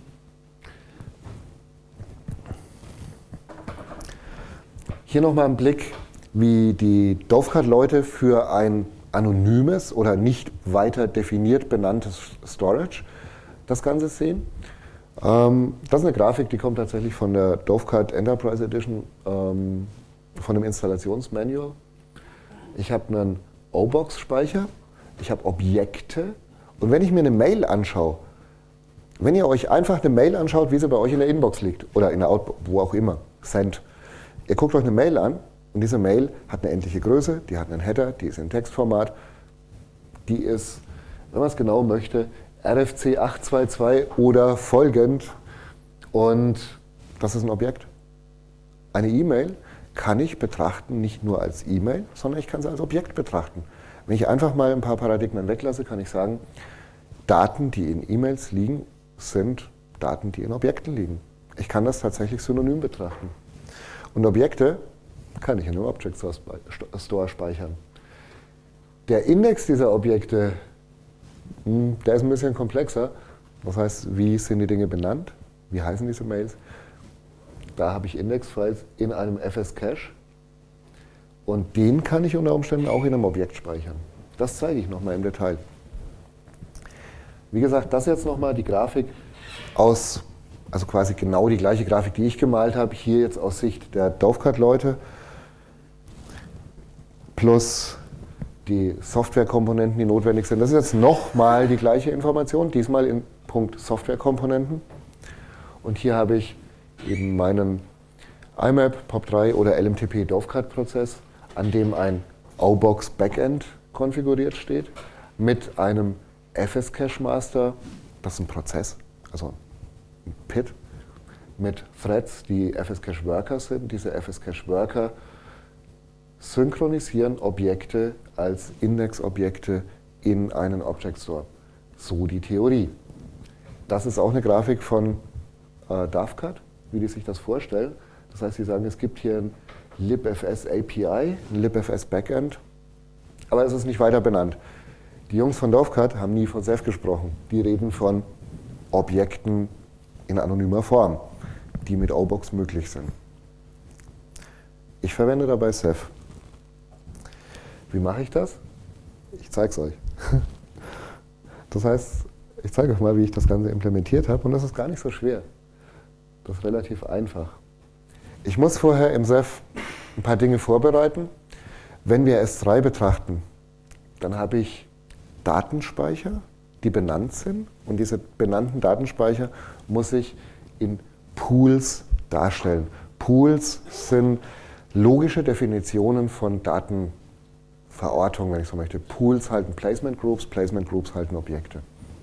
Hier nochmal ein Blick, wie die Dovecot-Leute für ein anonymes oder nicht weiter definiert benanntes Storage das Ganze sehen. Ähm, das ist eine Grafik, die kommt tatsächlich von der Dovecot Enterprise Edition, ähm, von dem Installationsmanual. Ich habe einen O-Box-Speicher, ich habe Objekte und wenn ich mir eine Mail anschaue, wenn ihr euch einfach eine Mail anschaut, wie sie bei euch in der Inbox liegt oder in der Outbox, wo auch immer, Send. Ihr guckt euch eine Mail an und diese Mail hat eine endliche Größe, die hat einen Header, die ist in Textformat, die ist, wenn man es genau möchte, R F C acht zwei zwei oder folgend und das ist ein Objekt. Eine E-Mail kann ich betrachten nicht nur als E-Mail, sondern ich kann sie als Objekt betrachten. Wenn ich einfach mal ein paar Paradigmen weglasse, kann ich sagen, Daten, die in E-Mails liegen, sind Daten, die in Objekten liegen. Ich kann das tatsächlich synonym betrachten. Und Objekte kann ich in einem Object Store speichern. Der Index dieser Objekte, der ist ein bisschen komplexer. Das heißt, wie sind die Dinge benannt? Wie heißen diese Mails? Da habe ich Index-Files in einem F S Cache. Und den kann ich unter Umständen auch in einem Objekt speichern. Das zeige ich nochmal im Detail. Wie gesagt, das jetzt nochmal die Grafik aus, also quasi genau die gleiche Grafik, die ich gemalt habe, hier jetzt aus Sicht der Dovecot-Leute, plus die Softwarekomponenten, die notwendig sind. Das ist jetzt nochmal die gleiche Information, diesmal in Punkt Softwarekomponenten. Und hier habe ich eben meinen I M A P, P O P drei oder L M T P Dovecot-Prozess, an dem ein O-Box Backend konfiguriert steht, mit einem F S Cache Master, das ist ein Prozess, also ein P I D, mit Threads, die F S Cache Worker sind. Diese F S Cache Worker synchronisieren Objekte als Indexobjekte in einen Object Store. So die Theorie. Das ist auch eine Grafik von äh, Dovecot, wie die sich das vorstellen. Das heißt, sie sagen, es gibt hier ein libfs A P I, ein libfs Backend, aber es ist nicht weiter benannt. Die Jungs von Dovecot haben nie von Ceph gesprochen. Die reden von Objekten in anonymer Form, die mit O-Box möglich sind. Ich verwende dabei Ceph. Wie mache ich das? Ich zeige es euch. Das heißt, ich zeige euch mal, wie ich das Ganze implementiert habe und das ist gar nicht so schwer. Das ist relativ einfach. Ich muss vorher im Ceph ein paar Dinge vorbereiten. Wenn wir S drei betrachten, dann habe ich Datenspeicher, die benannt sind und diese benannten Datenspeicher muss ich in Pools darstellen. Pools sind logische Definitionen von Datenverortung, wenn ich so möchte. Pools halten Placement Groups, Placement Groups halten Objekte.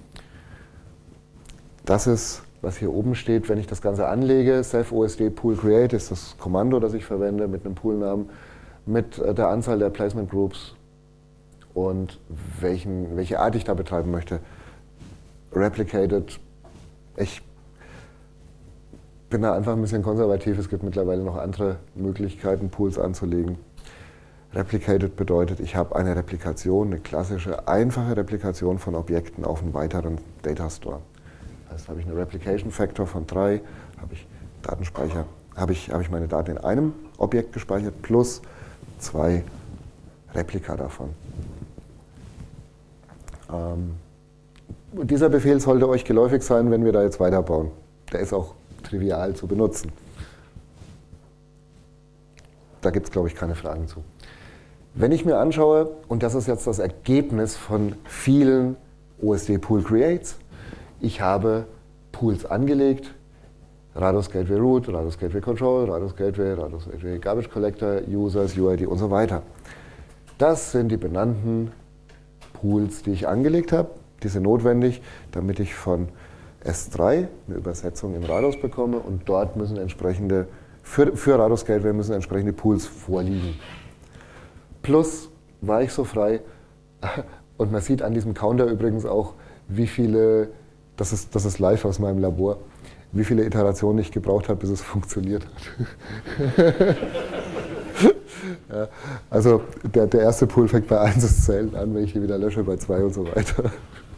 Das ist, was hier oben steht, wenn ich das Ganze anlege. Ceph O S D Pool Create ist das Kommando, das ich verwende mit einem Poolnamen, mit der Anzahl der Placement Groups und welchen, welche Art ich da betreiben möchte. Replicated. Ich bin da einfach ein bisschen konservativ. Es gibt mittlerweile noch andere Möglichkeiten, Pools anzulegen. Replicated bedeutet, ich habe eine Replikation, eine klassische, einfache Replikation von Objekten auf einen weiteren Data Store. Das heißt, habe ich eine Replication Factor von drei, habe ich Datenspeicher, habe ich, habe ich meine Daten in einem Objekt gespeichert plus zwei Replika davon. Ähm, dieser Befehl sollte euch geläufig sein, wenn wir da jetzt weiterbauen. Der ist auch trivial zu benutzen. Da gibt es, glaube ich, keine Fragen zu. Wenn ich mir anschaue, und das ist jetzt das Ergebnis von vielen O S D Pool Creates, ich habe Pools angelegt, Rados Gateway Root, Rados Gateway Control, Rados Gateway, Rados Gateway Garbage Collector, Users, U I D und so weiter. Das sind die benannten Pools, die ich angelegt habe. Die sind notwendig, damit ich von S drei eine Übersetzung in Rados bekomme und dort müssen entsprechende, für, für Rados Gateway müssen entsprechende Pools vorliegen. Plus war ich so frei, und man sieht an diesem Counter übrigens auch, wie viele, das ist, das ist live aus meinem Labor, wie viele Iterationen ich gebraucht habe, bis es funktioniert hat. Ja, also der, der erste Pool fängt bei eins ist zählen an, wenn ich ihn wieder lösche, bei zwei und so weiter.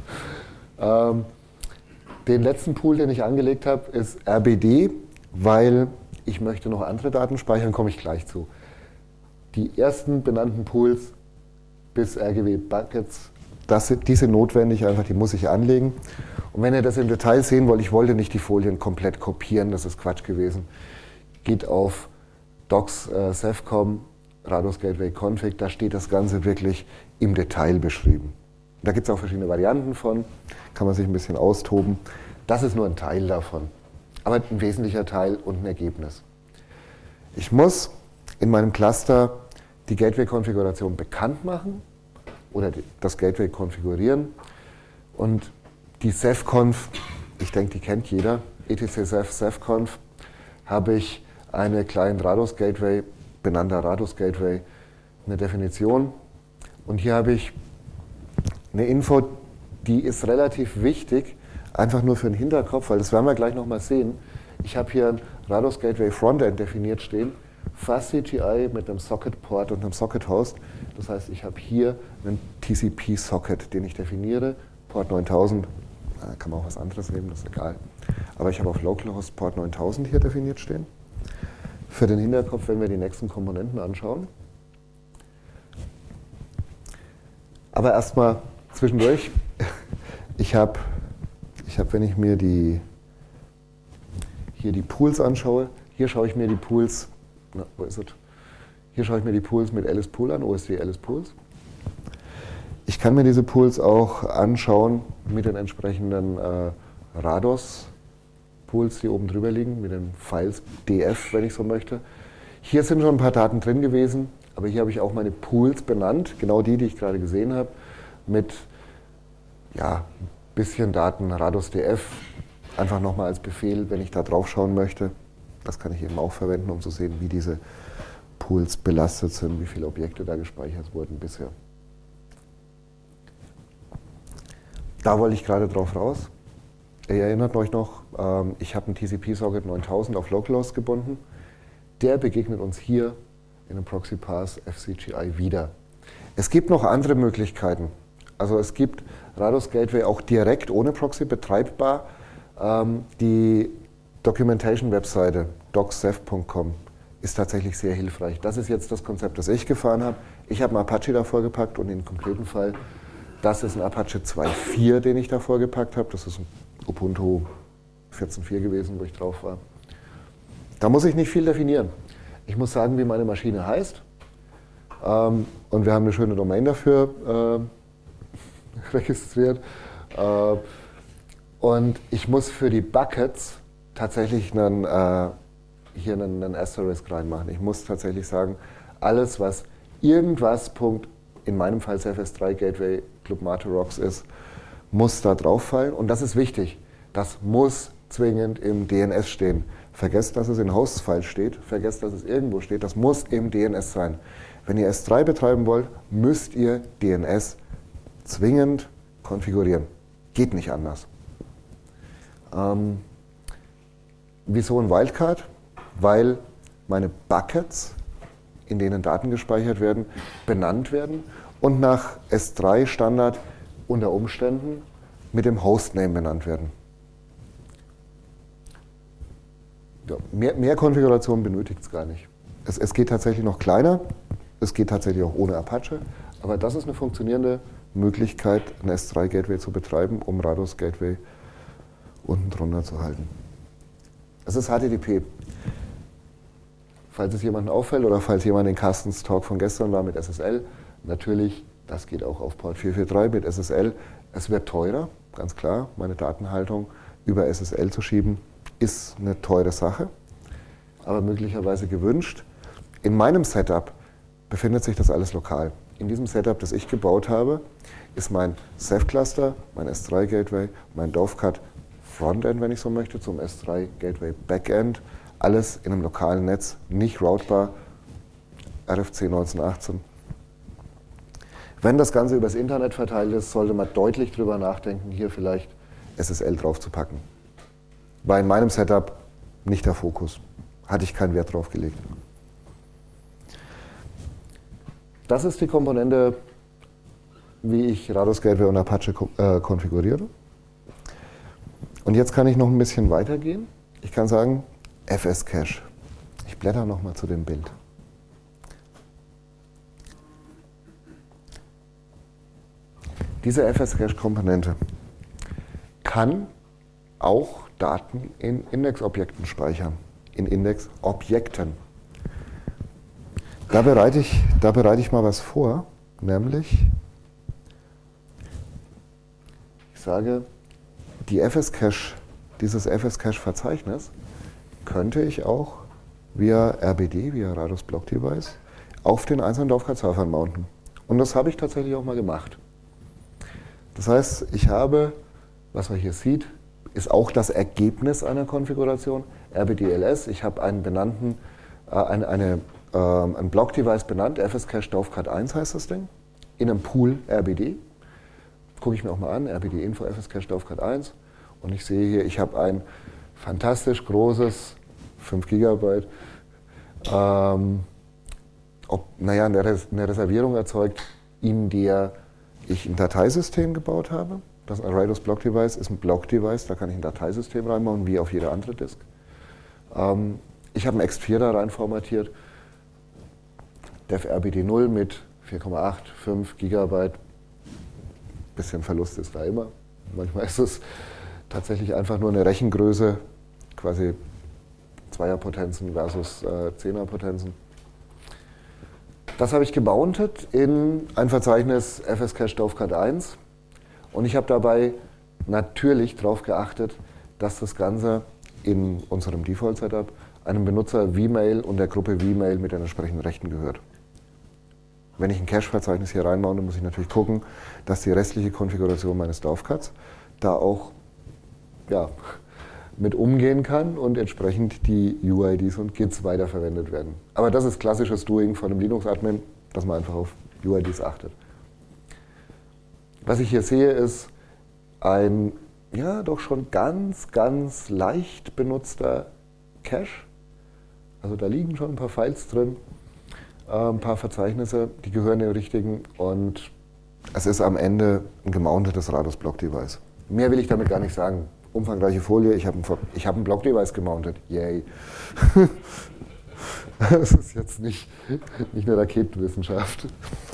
Ähm, den letzten Pool, den ich angelegt habe, ist R B D, weil ich möchte noch andere Daten speichern, komme ich gleich zu. Die ersten benannten Pools bis R G B Buckets, das, die sind notwendig, einfach die muss ich anlegen. Und wenn ihr das im Detail sehen wollt, ich wollte nicht die Folien komplett kopieren, das ist Quatsch gewesen. Geht auf docs äh, sevcom, Rados Gateway Config, da steht das Ganze wirklich im Detail beschrieben. Da gibt es auch verschiedene Varianten von, kann man sich ein bisschen austoben. Das ist nur ein Teil davon, aber ein wesentlicher Teil und ein Ergebnis. Ich muss in meinem Cluster die Gateway-Konfiguration bekannt machen oder das Gateway konfigurieren. Und die sevconf, ich denke, die kennt jeder, etc sev sevconf, habe ich eine Client Rados Gateway, benannter Rados Gateway, eine Definition. Und hier habe ich eine Info, die ist relativ wichtig, einfach nur für den Hinterkopf, weil das werden wir gleich nochmal sehen. Ich habe hier ein Rados Gateway Frontend definiert stehen, fastCGI mit einem Socket-Port und einem Socket-Host. Das heißt, ich habe hier einen T C P-Socket, den ich definiere, Port neuntausend, da kann man auch was anderes nehmen, das ist egal. Aber ich habe auf Localhost Port neuntausend hier definiert stehen. Für den Hinterkopf, wenn wir die nächsten Komponenten anschauen. Aber erstmal zwischendurch, ich habe, ich hab, wenn ich mir die, hier die Pools anschaue, hier schaue ich mir die Pools, na, wo ist es? Hier schaue ich mir die Pools mit Alice Pool an, O S D Alice Pools. Ich kann mir diese Pools auch anschauen mit den entsprechenden äh, Rados Pools, die oben drüber liegen, mit den Files D F, wenn ich so möchte. Hier sind schon ein paar Daten drin gewesen, aber hier habe ich auch meine Pools benannt, genau die, die ich gerade gesehen habe, mit ja, ein bisschen Daten Rados D F, einfach nochmal als Befehl, wenn ich da drauf schauen möchte. Das kann ich eben auch verwenden, um zu sehen, wie diese Pools belastet sind, wie viele Objekte da gespeichert wurden bisher. Da wollte ich gerade drauf raus. Ihr erinnert euch noch, ich habe einen T C P-Socket neuntausend auf Localhost gebunden. Der begegnet uns hier in einem Proxy-Pass F C G I wieder. Es gibt noch andere Möglichkeiten. Also es gibt Rados Gateway auch direkt ohne Proxy betreibbar. Die Documentation-Webseite docs sev punkt com ist tatsächlich sehr hilfreich. Das ist jetzt das Konzept, das ich gefahren habe. Ich habe einen Apache davor gepackt und im konkreten Fall, das ist ein Apache zwei Punkt vier, den ich davor gepackt habe. Das ist ein Ubuntu vierzehn Punkt vier gewesen, wo ich drauf war. Da muss ich nicht viel definieren. Ich muss sagen, wie meine Maschine heißt. Ähm, und wir haben eine schöne Domain dafür äh, registriert. Äh, und ich muss für die Buckets tatsächlich einen, äh, hier einen, einen Asterisk reinmachen. Ich muss tatsächlich sagen, alles, was irgendwas, Punkt, in meinem Fall C F S drei Gateway Club Mate Rocks ist, muss da drauf fallen. Und das ist wichtig. Das muss zwingend im D N S stehen. Vergesst, dass es in Hosts-Files steht. Vergesst, dass es irgendwo steht. Das muss im D N S sein. Wenn ihr S drei betreiben wollt, müsst ihr D N S zwingend konfigurieren. Geht nicht anders. Ähm, wieso ein Wildcard? Weil meine Buckets, in denen Daten gespeichert werden, benannt werden und nach S drei Standard unter Umständen mit dem Hostname benannt werden. Ja, mehr, mehr Konfiguration benötigt es gar nicht. Es, es geht tatsächlich noch kleiner, es geht tatsächlich auch ohne Apache, aber das ist eine funktionierende Möglichkeit, ein S drei Gateway zu betreiben, um Rados Gateway unten drunter zu halten. Es ist H T T P. Falls es jemandem auffällt oder falls jemand in Carstens Talk von gestern war mit S S L, natürlich, das geht auch auf Port vier vier drei mit S S L. Es wird teurer, ganz klar. Meine Datenhaltung über S S L zu schieben, ist eine teure Sache, aber möglicherweise gewünscht. In meinem Setup befindet sich das alles lokal. In diesem Setup, das ich gebaut habe, ist mein Ceph Cluster, mein S drei Gateway, mein Dovecot Frontend, wenn ich so möchte, zum S drei Gateway Backend. Alles in einem lokalen Netz, nicht routebar, R F C neunzehnhundertachtzehn. Wenn das Ganze übers Internet verteilt ist, sollte man deutlich drüber nachdenken, hier vielleicht S S L drauf zu packen. War in meinem Setup nicht der Fokus. Hatte ich keinen Wert drauf gelegt. Das ist die Komponente, wie ich Rados Gateway und Apache äh, konfiguriere. Und jetzt kann ich noch ein bisschen weitergehen. Ich kann sagen, F S Cache. Ich blätter nochmal zu dem Bild. Diese F S Cache-Komponente kann auch Daten in Indexobjekten speichern. In Indexobjekten. Da bereite ich, da bereite ich mal was vor, nämlich, ich sage, die F S Cache, dieses F S Cache-Verzeichnis könnte ich auch via R B D, via Rados Block Device, auf den einzelnen Dovecot-Servern mounten. Und das habe ich tatsächlich auch mal gemacht. Das heißt, ich habe, was man hier sieht, ist auch das Ergebnis einer Konfiguration, R B D L S. Ich habe einen benannten, äh, eine, eine, äh, ein Block-Device benannt, F S Cache Dovecot eins heißt das Ding, in einem Pool R B D. Gucke ich mir auch mal an, R B D Info F S Cache Dovecot eins. Und ich sehe hier, ich habe ein fantastisch großes, fünf Gigabyte, ähm, ob, naja, eine, Res eine Reservierung erzeugt, in der ich ein Dateisystem gebaut habe. Das Rados Block Device ist ein Block Device, da kann ich ein Dateisystem reinbauen, wie auf jede andere Disk. Ähm, ich habe ein X vier da rein formatiert, Dev R B D null mit vier Komma acht, fünf Gigabyte. Bisschen Verlust ist da immer. Manchmal ist es tatsächlich einfach nur eine Rechengröße, quasi Zweierpotenzen versus äh, Zehnerpotenzen. Das habe ich gemountet in ein Verzeichnis F S Cache Dovecot eins und ich habe dabei natürlich darauf geachtet, dass das Ganze in unserem Default-Setup einem Benutzer vMail und der Gruppe vMail mit den entsprechenden Rechten gehört. Wenn ich ein Cache-Verzeichnis hier reinmounte, muss ich natürlich gucken, dass die restliche Konfiguration meines Dovecots da auch ja, mit umgehen kann und entsprechend die U I Ds und Gits weiterverwendet werden. Aber das ist klassisches Doing von einem Linux-Admin, dass man einfach auf U I Ds achtet. Was ich hier sehe, ist ein ja doch schon ganz, ganz leicht benutzter Cache. Also da liegen schon ein paar Files drin, äh, ein paar Verzeichnisse, die gehören den richtigen und es ist am Ende ein gemountetes Rados Block Device. Mehr will ich damit gar nicht sagen. Umfangreiche Folie, ich habe ein, ich hab ein Block Device gemountet. Yay. Das ist jetzt nicht, nicht eine Raketenwissenschaft.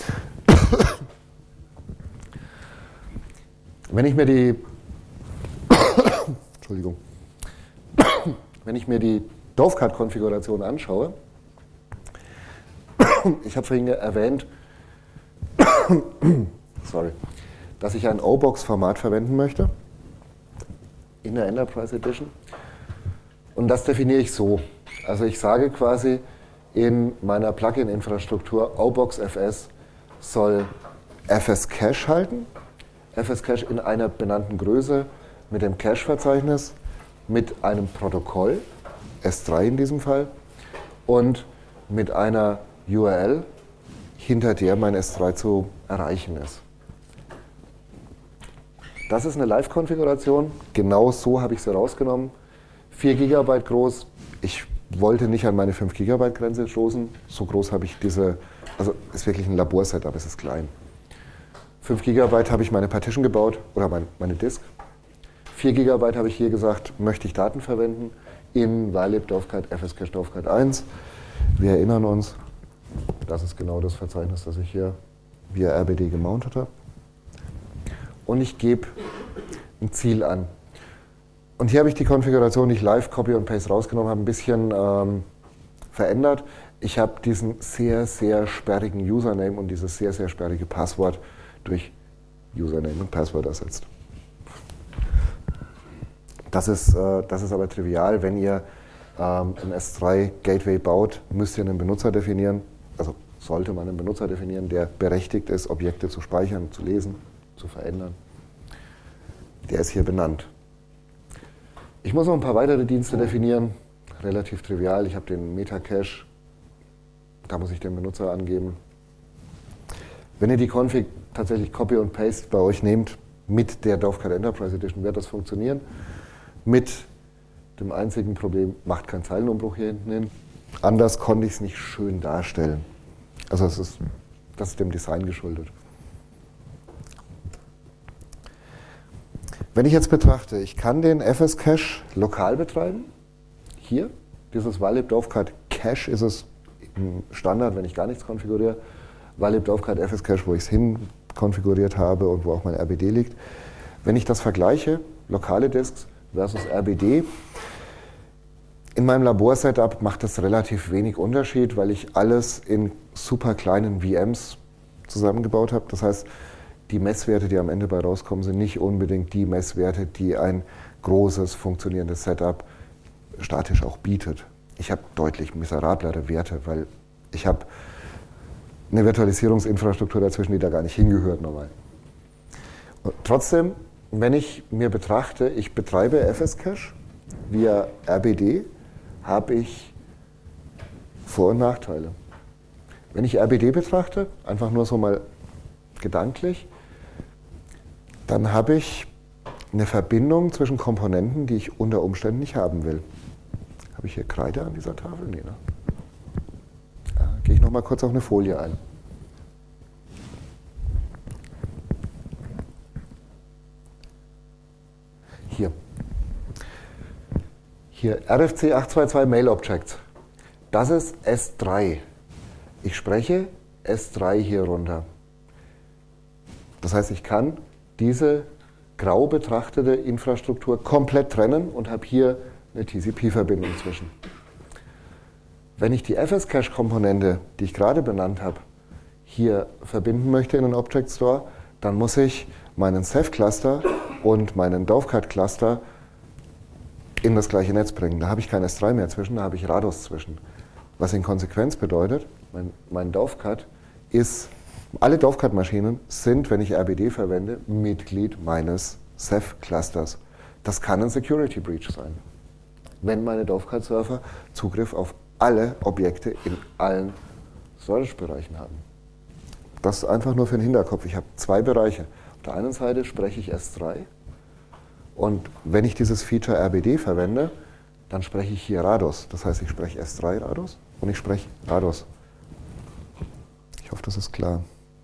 Wenn ich mir die Entschuldigung. Wenn ich mir die Dovecot-Konfiguration anschaue, ich habe vorhin erwähnt, sorry, dass ich ein O Box-Format verwenden möchte in der Enterprise Edition. Und das definiere ich so. Also ich sage quasi in meiner Plugin-Infrastruktur, O Box F S soll F S Cache halten. F S Cache in einer benannten Größe mit dem Cache-Verzeichnis, mit einem Protokoll, S drei in diesem Fall, und mit einer U R L, hinter der mein S drei zu erreichen ist. Das ist eine Live-Konfiguration, genau so habe ich sie rausgenommen. vier Gigabyte groß, ich wollte nicht an meine fünf Gigabyte Grenze stoßen, so groß habe ich diese, also ist wirklich ein Labor-Setup, es ist klein. fünf Gigabyte habe ich meine Partition gebaut, oder mein, meine Disk. vier Gigabyte habe ich hier gesagt, möchte ich Daten verwenden in Vylib Dovecot F S Cache Dovecot eins. Wir erinnern uns, das ist genau das Verzeichnis, das ich hier via R B D gemountet habe. und ich gebe ein Ziel an. Und hier habe ich die Konfiguration nicht live Copy und Paste rausgenommen, habe ein bisschen ähm, verändert. Ich habe diesen sehr, sehr sperrigen Username und dieses sehr, sehr sperrige Passwort durch Username und Passwort ersetzt. Das ist, äh, das ist aber trivial. Wenn ihr ähm, ein S drei Gateway baut, müsst ihr einen Benutzer definieren, also sollte man einen Benutzer definieren, der berechtigt ist, Objekte zu speichern, zu lesen, zu verändern. Der ist hier benannt. Ich muss noch ein paar weitere Dienste definieren, relativ trivial. Ich habe den Metacache, da muss ich den Benutzer angeben. Wenn ihr die Config tatsächlich Copy und Paste bei euch nehmt, mit der Dovecot Enterprise Edition wird das funktionieren. Mit dem einzigen Problem, macht keinen Zeilenumbruch hier hinten hin. Anders konnte ich es nicht schön darstellen. Also es ist, das ist dem Design geschuldet. Wenn ich jetzt betrachte, ich kann den fscache lokal betreiben. Hier, dieses Valib Dovecot Cache ist es im Standard, wenn ich gar nichts konfiguriere. Valib Dovecot fscache, wo ich es hin konfiguriert habe und wo auch mein R B D liegt. Wenn ich das vergleiche, lokale Disks versus R B D, in meinem Labor-Setup macht das relativ wenig Unterschied, weil ich alles in super kleinen V Ms zusammengebaut habe. Das heißt, die Messwerte, die am Ende bei rauskommen, sind nicht unbedingt die Messwerte, die ein großes, funktionierendes Setup statisch auch bietet. Ich habe deutlich miserablere Werte, weil ich habe eine Virtualisierungsinfrastruktur dazwischen, die da gar nicht hingehört normal. Und trotzdem, wenn ich mir betrachte, ich betreibe fscache via R B D, habe ich Vor- und Nachteile. Wenn ich R B D betrachte, einfach nur so mal gedanklich, dann habe ich eine Verbindung zwischen Komponenten, die ich unter Umständen nicht haben will. Habe ich hier Kreide an dieser Tafel? Nee, ne? Ja, gehe ich noch mal kurz auf eine Folie ein. Hier. Hier, R F C acht zwei zwei Mail Objects. Das ist S drei. Ich spreche S drei hier runter. Das heißt, ich kann diese grau betrachtete Infrastruktur komplett trennen und habe hier eine T C P-Verbindung zwischen. Wenn ich die fscache-Komponente, die ich gerade benannt habe, hier verbinden möchte in den Object Store, dann muss ich meinen Ceph-Cluster und meinen Dovecot-Cluster in das gleiche Netz bringen. Da habe ich kein S drei mehr zwischen, da habe ich Rados zwischen. Was in Konsequenz bedeutet, mein, mein Dovecot ist, alle Dovecot-Maschinen sind, wenn ich R B D verwende, Mitglied meines Ceph-Clusters. Das kann ein Security Breach sein, wenn meine Dovecot-Server Zugriff auf alle Objekte in allen Storage-Bereichen haben. Das ist einfach nur für den Hinterkopf. Ich habe zwei Bereiche. Auf der einen Seite spreche ich S drei und wenn ich dieses Feature R B D verwende, dann spreche ich hier Rados. Das heißt, ich spreche S drei Rados und ich spreche Rados. Ich hoffe, das ist klar.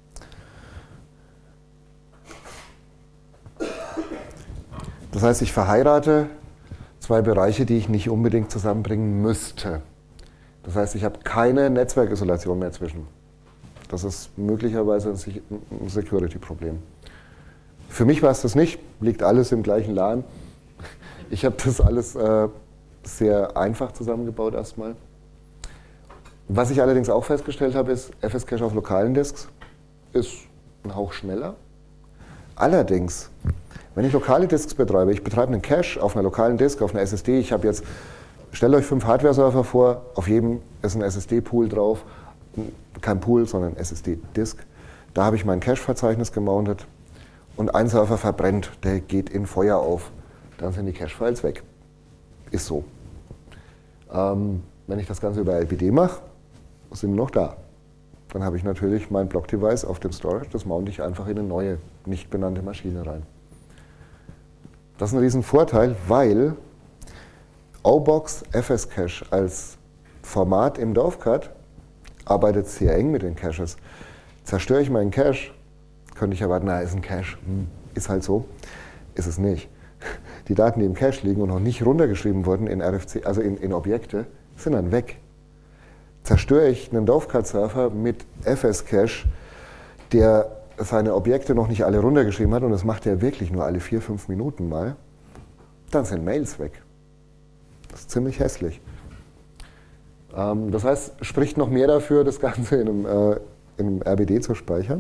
Das heißt, ich verheirate zwei Bereiche, die ich nicht unbedingt zusammenbringen müsste. Das heißt, ich habe keine Netzwerkisolation mehr zwischen. Das ist möglicherweise ein Security-Problem. Für mich war es das nicht, liegt alles im gleichen LAN. Ich habe das alles äh, sehr einfach zusammengebaut erstmal. Was ich allerdings auch festgestellt habe, ist, fscache auf lokalen Disks ist ein Hauch schneller. Allerdings, wenn ich lokale Disks betreibe, ich betreibe einen Cache auf einer lokalen Disk, auf einer S S D, ich habe jetzt, stellt euch fünf Hardware-Server vor, auf jedem ist ein S S D-Pool drauf, kein Pool, sondern S S D-Disk. Da habe ich mein Cache-Verzeichnis gemountet und ein Server verbrennt, der geht in Feuer auf. Dann sind die Cache-Files weg. Ist so. Ähm, wenn ich das Ganze über L P D mache, sind die noch da. Dann habe ich natürlich mein Block-Device auf dem Storage, das mounte ich einfach in eine neue, nicht benannte Maschine rein. Das ist ein riesen Vorteil, weil O Box fscache als Format im Dovecot arbeitet sehr eng mit den Caches. Zerstöre ich meinen Cache, könnte ich erwarten, na, ist ein Cache, hm, ist halt so. Ist es nicht. Die Daten, die im Cache liegen und noch nicht runtergeschrieben wurden in R F C, also in, in Objekte, sind dann weg. Zerstöre ich einen Dovecot-Server mit fscache, der seine Objekte noch nicht alle runtergeschrieben hat, und das macht er wirklich nur alle vier, fünf Minuten mal, dann sind Mails weg. Das ist ziemlich hässlich. Ähm, das heißt, spricht noch mehr dafür, das Ganze in einem, äh, in einem R B D zu speichern.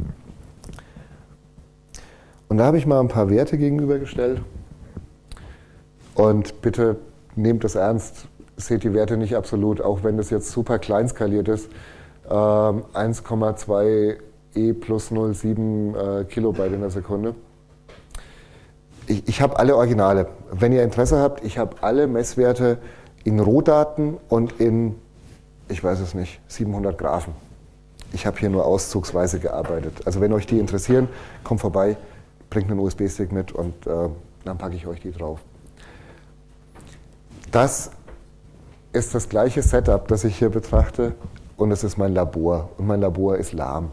Und da habe ich mal ein paar Werte gegenübergestellt. Und bitte nehmt das ernst, seht die Werte nicht absolut, auch wenn das jetzt super klein skaliert ist. Ähm, eins Komma zwei E plus null Komma sieben äh, Kilobyte in der Sekunde. Ich, ich habe alle Originale. Wenn ihr Interesse habt, ich habe alle Messwerte in Rohdaten und in, ich weiß es nicht, siebenhundert Graphen. Ich habe hier nur auszugsweise gearbeitet. Also wenn euch die interessieren, kommt vorbei, bringt einen U S B-Stick mit und äh, dann packe ich euch die drauf. Das ist das gleiche Setup, das ich hier betrachte, und es ist mein Labor. Und mein Labor ist lahm.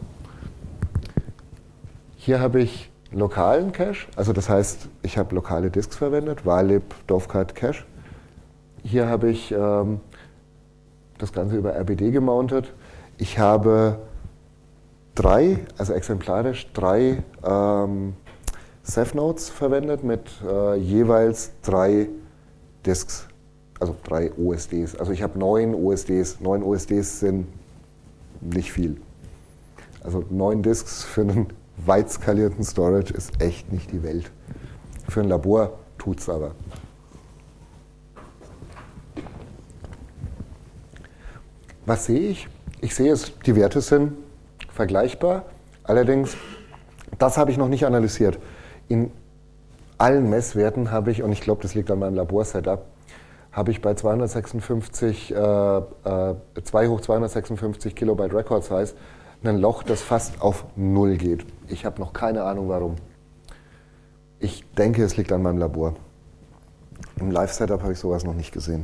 Hier habe ich lokalen Cache, also das heißt, ich habe lokale Disks verwendet, Valib, Dovecard Cache. Hier habe ich ähm, das Ganze über R B D gemountet. Ich habe drei, also exemplarisch drei ähm, Ceph-Nodes verwendet mit äh, jeweils drei Disks, also drei O S Ds. Also ich habe neun O S Ds. Neun O S Ds sind nicht viel. Also neun Disks für einen weit skalierten Storage ist echt nicht die Welt. Für ein Labor tut es aber. Was sehe ich? Ich sehe, es, die Werte sind vergleichbar. Allerdings, das habe ich noch nicht analysiert. In allen Messwerten habe ich, und ich glaube, das liegt an meinem Labor-Setup, habe ich bei zweihundertsechsundfünfzig, äh, äh, zwei hoch zweihundertsechsundfünfzig Kilobyte Record Size ein Loch, das fast auf Null geht. Ich habe noch keine Ahnung, warum. Ich denke, es liegt an meinem Labor. Im Live-Setup habe ich sowas noch nicht gesehen.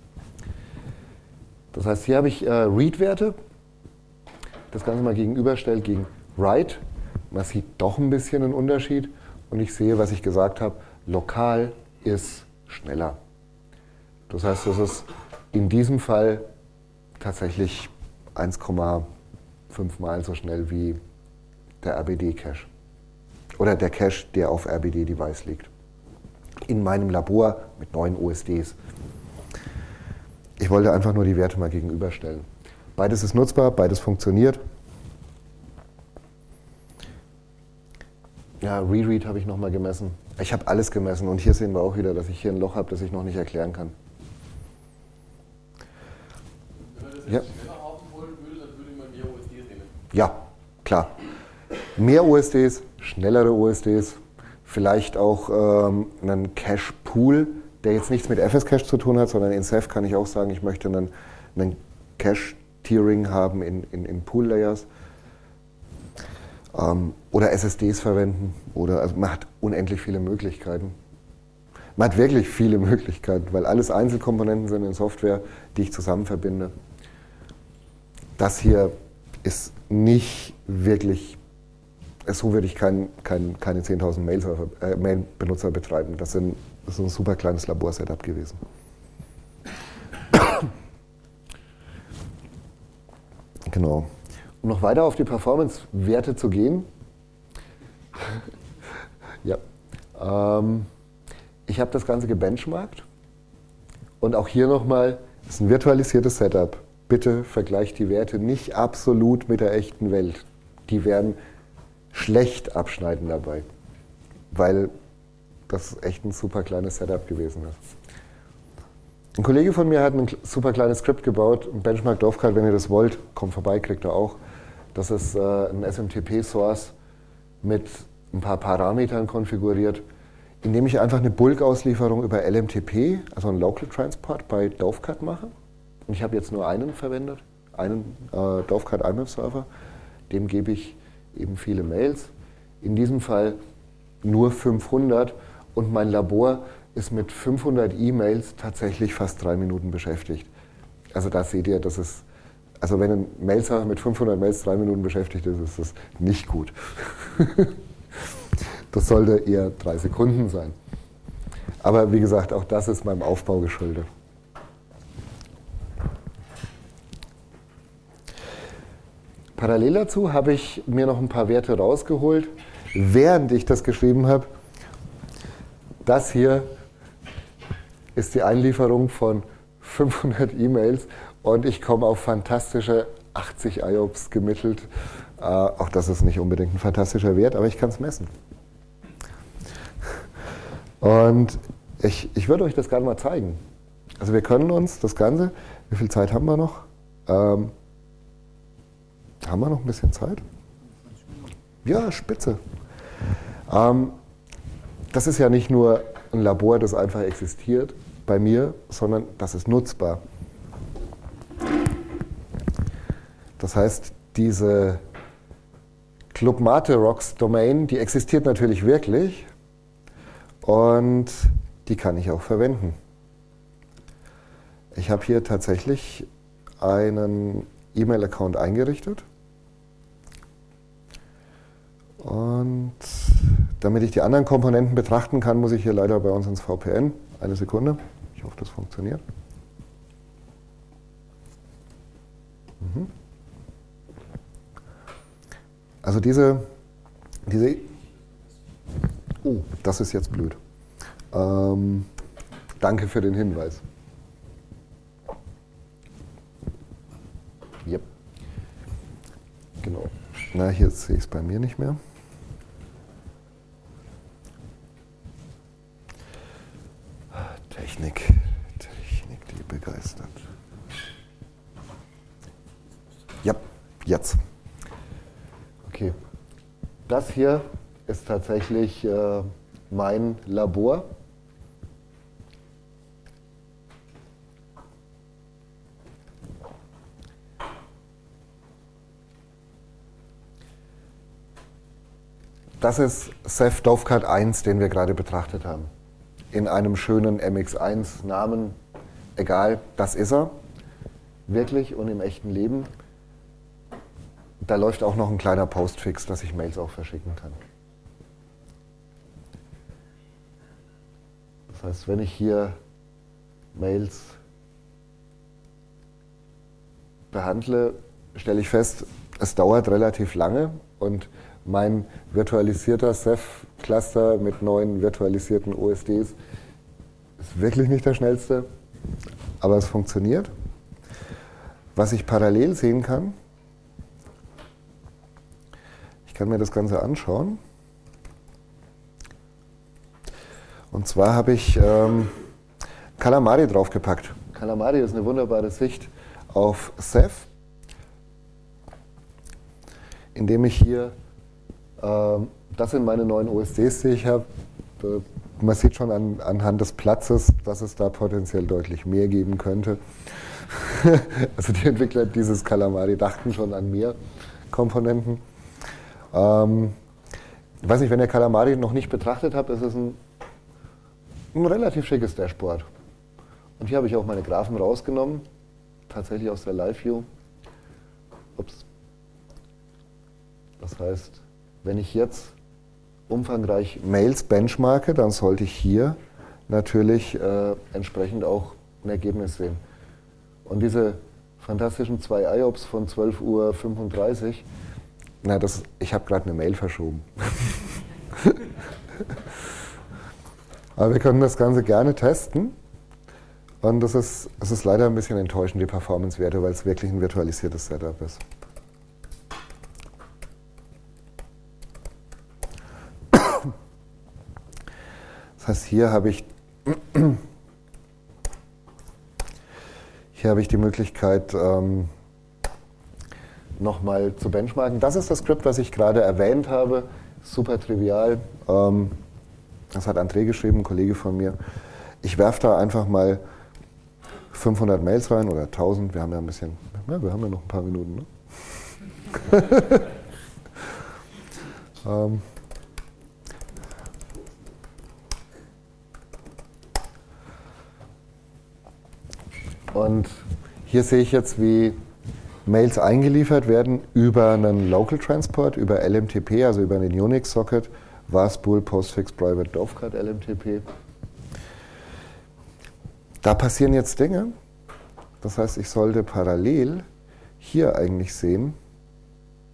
Das heißt, hier habe ich äh, Read-Werte. Das Ganze mal gegenüberstellt gegen Write. Man sieht doch ein bisschen einen Unterschied. Und ich sehe, was ich gesagt habe, lokal ist schneller. Das heißt, das ist in diesem Fall tatsächlich eins Komma fünf Mal so schnell wie der R B D-Cache. Oder der Cache, der auf R B D-Device liegt. In meinem Labor mit neun O S Ds. Ich wollte einfach nur die Werte mal gegenüberstellen. Beides ist nutzbar, beides funktioniert. Ja, Reread habe ich nochmal gemessen. Ich habe alles gemessen und hier sehen wir auch wieder, dass ich hier ein Loch habe, das ich noch nicht erklären kann. Wenn wir das jetzt Ja. schneller haben wollen würde, dann würde man mehr O S Ds nehmen. Ja, klar. Mehr O S Ds, schnellere O S Ds, vielleicht auch ähm, einen Cache-Pool, der jetzt nichts mit F S Cache zu tun hat, sondern in Ceph kann ich auch sagen, ich möchte einen, einen Cache-Tiering haben in, in, in Pool-Layers. Ähm, oder S S Ds verwenden. Oder, also man hat unendlich viele Möglichkeiten. Man hat wirklich viele Möglichkeiten, weil alles Einzelkomponenten sind in Software, die ich zusammen verbinde. Das hier ist nicht wirklich, so würde ich kein, kein, keine zehntausend Mail-Server, äh, Mail-Benutzer betreiben. Das, sind, das ist ein super kleines Labor-Setup gewesen. Genau. Um noch weiter auf die Performance-Werte zu gehen. ja. Ähm, ich habe das Ganze gebenchmarkt. Und auch hier nochmal, das ist ein virtualisiertes Setup. Bitte vergleicht die Werte nicht absolut mit der echten Welt. Die werden schlecht abschneiden dabei, weil das echt ein super kleines Setup gewesen ist. Ein Kollege von mir hat ein super kleines Skript gebaut, ein Benchmark Dovecard, wenn ihr das wollt, kommt vorbei, kriegt ihr auch. Das ist äh, ein S M T P-Source mit ein paar Parametern konfiguriert, indem ich einfach eine Bulk-Auslieferung über L M T P, also ein Local Transport bei Dovecard mache. Und ich habe jetzt nur einen verwendet, einen äh, Dovecard I M A P-Server. Dem gebe ich eben viele Mails. In diesem Fall nur fünfhundert und mein Labor ist mit fünfhundert E-Mails tatsächlich fast drei Minuten beschäftigt. Also da seht ihr, dass es, also wenn ein Mail-Server mit fünfhundert Mails drei Minuten beschäftigt ist, ist das nicht gut. Das sollte eher drei Sekunden sein. Aber wie gesagt, auch das ist meinem Aufbau geschuldet. Parallel dazu habe ich mir noch ein paar Werte rausgeholt, während ich das geschrieben habe. Das hier ist die Einlieferung von fünfhundert E-Mails und ich komme auf fantastische achtzig I O P S gemittelt. Äh, auch das ist nicht unbedingt ein fantastischer Wert, aber ich kann es messen. Und ich, ich würde euch das gerne mal zeigen. Also wir können uns das Ganze, wie viel Zeit haben wir noch? Ähm, haben wir noch ein bisschen Zeit? Ja, spitze. Ähm, das ist ja nicht nur ein Labor, das einfach existiert bei mir, sondern das ist nutzbar. Das heißt, diese Club Mate Rocks Domain, die existiert natürlich wirklich und die kann ich auch verwenden. Ich habe hier tatsächlich einen E-Mail-Account eingerichtet und damit ich die anderen Komponenten betrachten kann, muss ich hier leider bei uns ins V P N. Eine Sekunde. Ich hoffe, das funktioniert. Mhm. Also diese, diese, oh, das ist jetzt blöd. Ähm, danke für den Hinweis. Yep. Genau. Na, hier sehe ich es bei mir nicht mehr. Technik, Technik, die begeistert. Ja, jetzt. Okay. Das hier ist tatsächlich äh, mein Labor. Das ist Ceph Dovecot eins, den wir gerade betrachtet haben. In einem schönen M X eins Namen, egal, das ist er, wirklich und im echten Leben. Da läuft auch noch ein kleiner Postfix, dass ich Mails auch verschicken kann. Das heißt, wenn ich hier Mails behandle, stelle ich fest, es dauert relativ lange und mein virtualisierter Ceph-Cluster mit neun virtualisierten O S Ds ist wirklich nicht der schnellste, aber es funktioniert. Was ich parallel sehen kann, ich kann mir das Ganze anschauen. Und zwar habe ich ähm, Calamari draufgepackt. Calamari ist eine wunderbare Sicht auf Ceph, indem ich hier ähm, das sind meine neuen O S Ds, die ich habe. Man sieht schon an, anhand des Platzes, dass es da potenziell deutlich mehr geben könnte. Also die Entwickler dieses Calamari dachten schon an mehr Komponenten. Ähm, ich weiß nicht, wenn ihr Calamari noch nicht betrachtet habt, ist es ein, ein relativ schickes Dashboard. Und hier habe ich auch meine Graphen rausgenommen, tatsächlich aus der Live-View. Ups. Das heißt, wenn ich jetzt umfangreich Mails benchmarke, dann sollte ich hier natürlich äh, entsprechend auch ein Ergebnis sehen. Und diese fantastischen zwei I O P S von zwölf Uhr fünfunddreißig, na, das, ich habe gerade eine Mail verschoben. Aber wir können das Ganze gerne testen. Und das ist, das ist leider ein bisschen enttäuschend, die Performance-Werte, weil es wirklich ein virtualisiertes Setup ist. Das heißt, hier habe ich, hier habe ich die Möglichkeit, ähm, nochmal zu benchmarken. Das ist das Skript, was ich gerade erwähnt habe. Super trivial. Ähm, das hat André geschrieben, ein Kollege von mir. Ich werfe da einfach mal fünfhundert Mails rein oder tausend. Wir haben ja ein bisschen, ja, wir haben ja noch ein paar Minuten. Ne? ähm, Und hier sehe ich jetzt, wie Mails eingeliefert werden über einen Local Transport, über L M T P, also über einen Unix-Socket, Waspool, Postfix, Private Dovecot, L M T P. Da passieren jetzt Dinge. Das heißt, ich sollte parallel hier eigentlich sehen,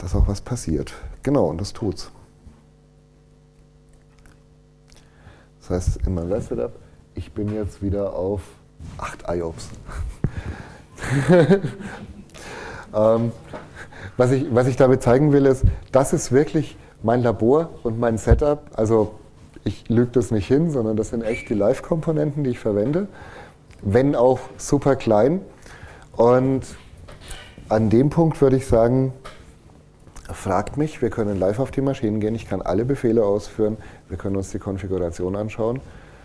dass auch was passiert. Genau, und das tut's. Das heißt, in meinem Rest-Setup, ich bin jetzt wieder auf acht I O Ps. ähm, was, ich, was ich damit zeigen will, ist, das ist wirklich mein Labor und mein Setup. Also ich lüge das nicht hin, sondern das sind echt die Live-Komponenten, die ich verwende, wenn auch super klein. Und an dem Punkt würde ich sagen, fragt mich, wir können live auf die Maschinen gehen, ich kann alle Befehle ausführen, wir können uns die Konfiguration anschauen.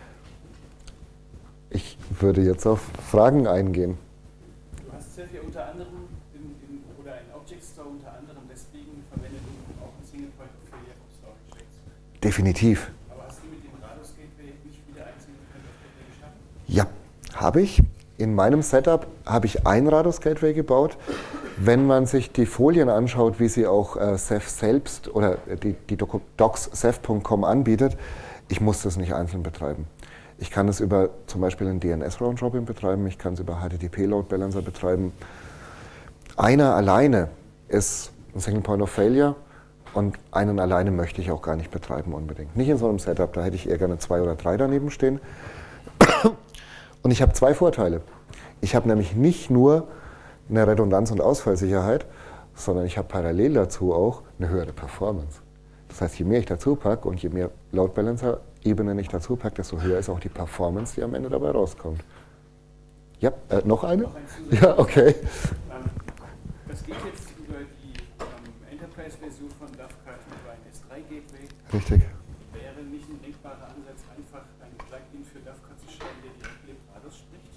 Ich würde jetzt auf Fragen eingehen. Du hast sehr viel unter anderem in, in, oder ein Object Store unter anderem deswegen verwendet, um auch ein Single Point of Failure vom Storage zu. Definitiv. Aber hast du mit dem Rados Gateway nicht wieder ein Single Point of Failure geschaffen? Ja, habe ich. In meinem Setup habe ich ein Rados Gateway gebaut. Wenn man sich die Folien anschaut, wie sie auch äh, Ceph selbst oder die, die Docs ceph punkt com anbietet, ich muss das nicht einzeln betreiben. Ich kann es über zum Beispiel ein D N S-Roundrobin betreiben, ich kann es über H T T P-Load Balancer betreiben. Einer alleine ist ein Single Point of Failure und einen alleine möchte ich auch gar nicht betreiben unbedingt. Nicht in so einem Setup, da hätte ich eher gerne zwei oder drei daneben stehen. Und ich habe zwei Vorteile. Ich habe nämlich nicht nur eine Redundanz- und Ausfallsicherheit, sondern ich habe parallel dazu auch eine höhere Performance. Das heißt, je mehr ich dazu packe und je mehr Load Balancer-Ebenen ich dazu packe, desto höher ist auch die Performance, die am Ende dabei rauskommt. Ja, äh, noch eine? Noch ein Zusatz. Ja, okay. Ähm, das geht jetzt über die ähm, Enterprise-Version von DAFCAT über ein S drei Gateway. Richtig. Wäre nicht ein denkbarer Ansatz, einfach ein Plugin für DAFCAT zu schreiben, der direkt mit Rados spricht?